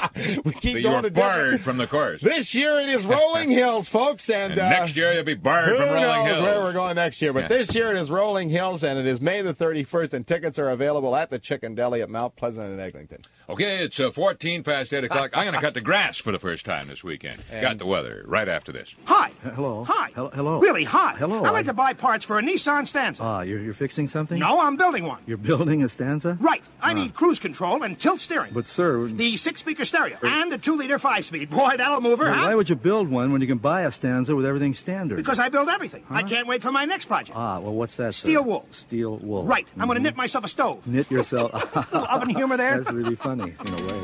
we keep so going you're to barred different... from the course. This year it is Rolling Hills, folks, and, and uh, next year you'll be barred who from Rolling knows Hills. Where we're going next year, but yeah. This year it is Rolling Hills, and it is May the thirty-first, and tickets are available at the Chicken Deli at Mount Pleasant and Eglinton. Okay, it's uh, fourteen past eight o'clock. I'm going to cut the grass for the first time this weekend. And Got the weather right after this. Hi. Hello. Hi. Hello. Hello. Really, hi. Hello. I'd like to buy parts for a Nissan Stanza. Ah, you're, you're fixing something? No, I'm building one. You're building a Stanza? Right. I Ah. need cruise control and tilt steering. But, sir... The six-speaker stereo and the two-liter five-speed. Boy, that'll move her, Well, huh? why would you build one when you can buy a Stanza with everything standard? Because I build everything. Huh? I can't wait for my next project. Ah, well, what's that, sir? Steel wool. Steel wool. Right. I'm going to Mhm. knit myself a stove. Knit yourself... Little oven humor there. That's really funny, in a way.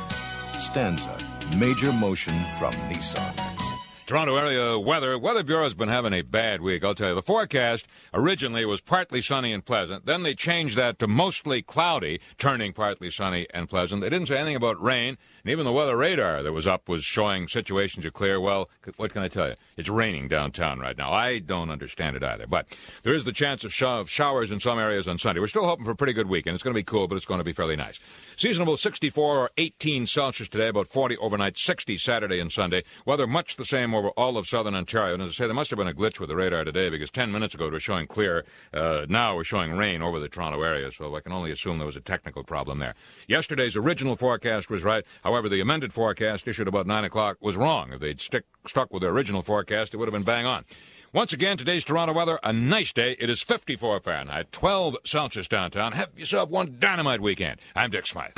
Stanza, major motion from Nissan. Toronto area weather. Weather Bureau's been having a bad week, I'll tell you. The forecast originally was partly sunny and pleasant. Then they changed that to mostly cloudy, turning partly sunny and pleasant. They didn't say anything about rain. And even the weather radar that was up was showing situations are clear. Well, what can I tell you? It's raining downtown right now. I don't understand it either. But there is the chance of, sh- of showers in some areas on Sunday. We're still hoping for a pretty good weekend. It's going to be cool, but it's going to be fairly nice. Seasonable sixty-four or eighteen Celsius today, about forty overnight, sixty Saturday and Sunday. Weather much the same over all of southern Ontario. And as I say, there must have been a glitch with the radar today because ten minutes ago it was showing clear. Uh, now we're showing rain over the Toronto area, so I can only assume there was a technical problem there. Yesterday's original forecast was right. However, the amended forecast issued about nine o'clock was wrong. If they'd stick, stuck with their original forecast, it would have been bang on. Once again, today's Toronto weather, a nice day. It is fifty-four Fahrenheit, twelve Celsius downtown. Have yourself one dynamite weekend. I'm Dick Smythe.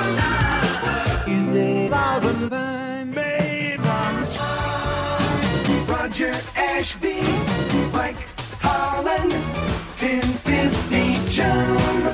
Roger Ashby, Mike Howard. Holland, ten fifty John.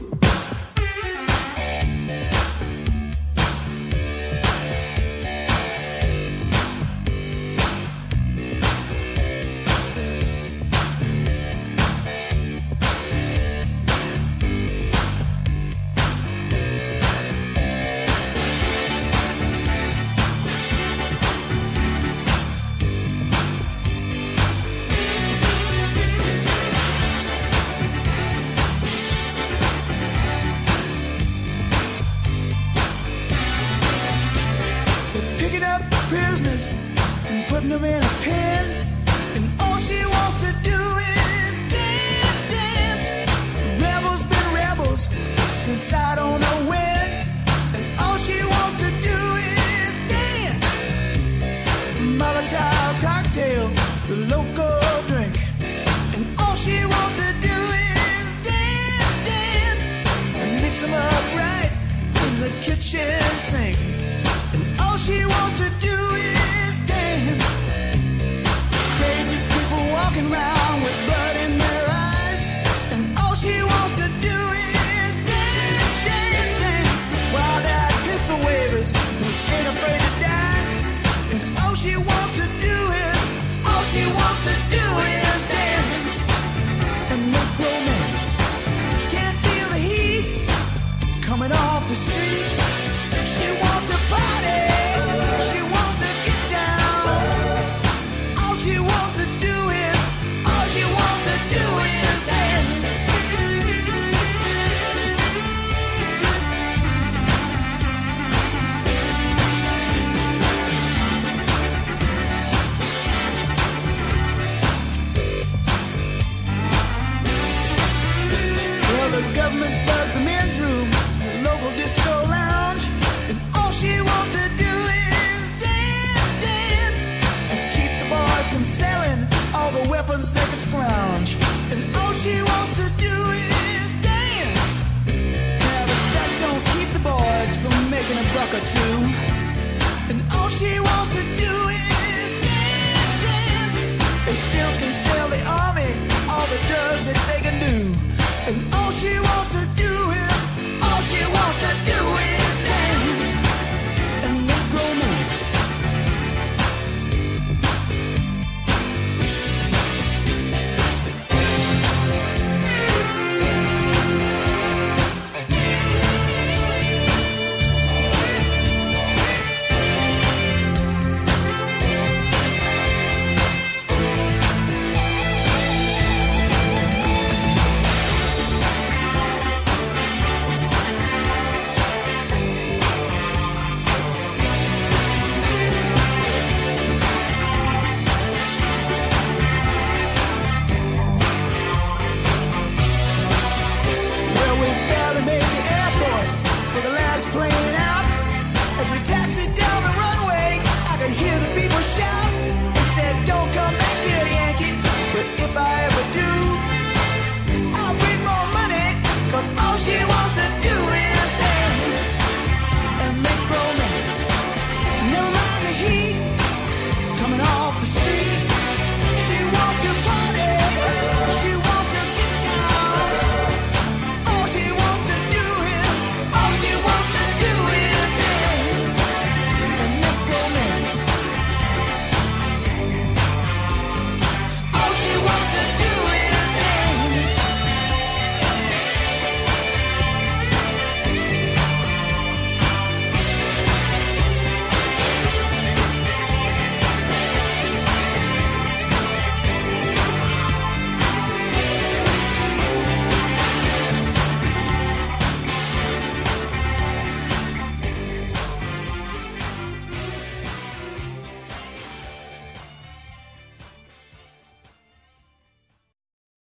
Picking up prisoners and putting them in a pen, and all she wants to do is dance, dance. Rebels been rebels since I don't know when, and all she wants to do is dance. Molotov cocktail, the local drink, and all she wants to do is dance, dance, and mix them up right in the kitchen.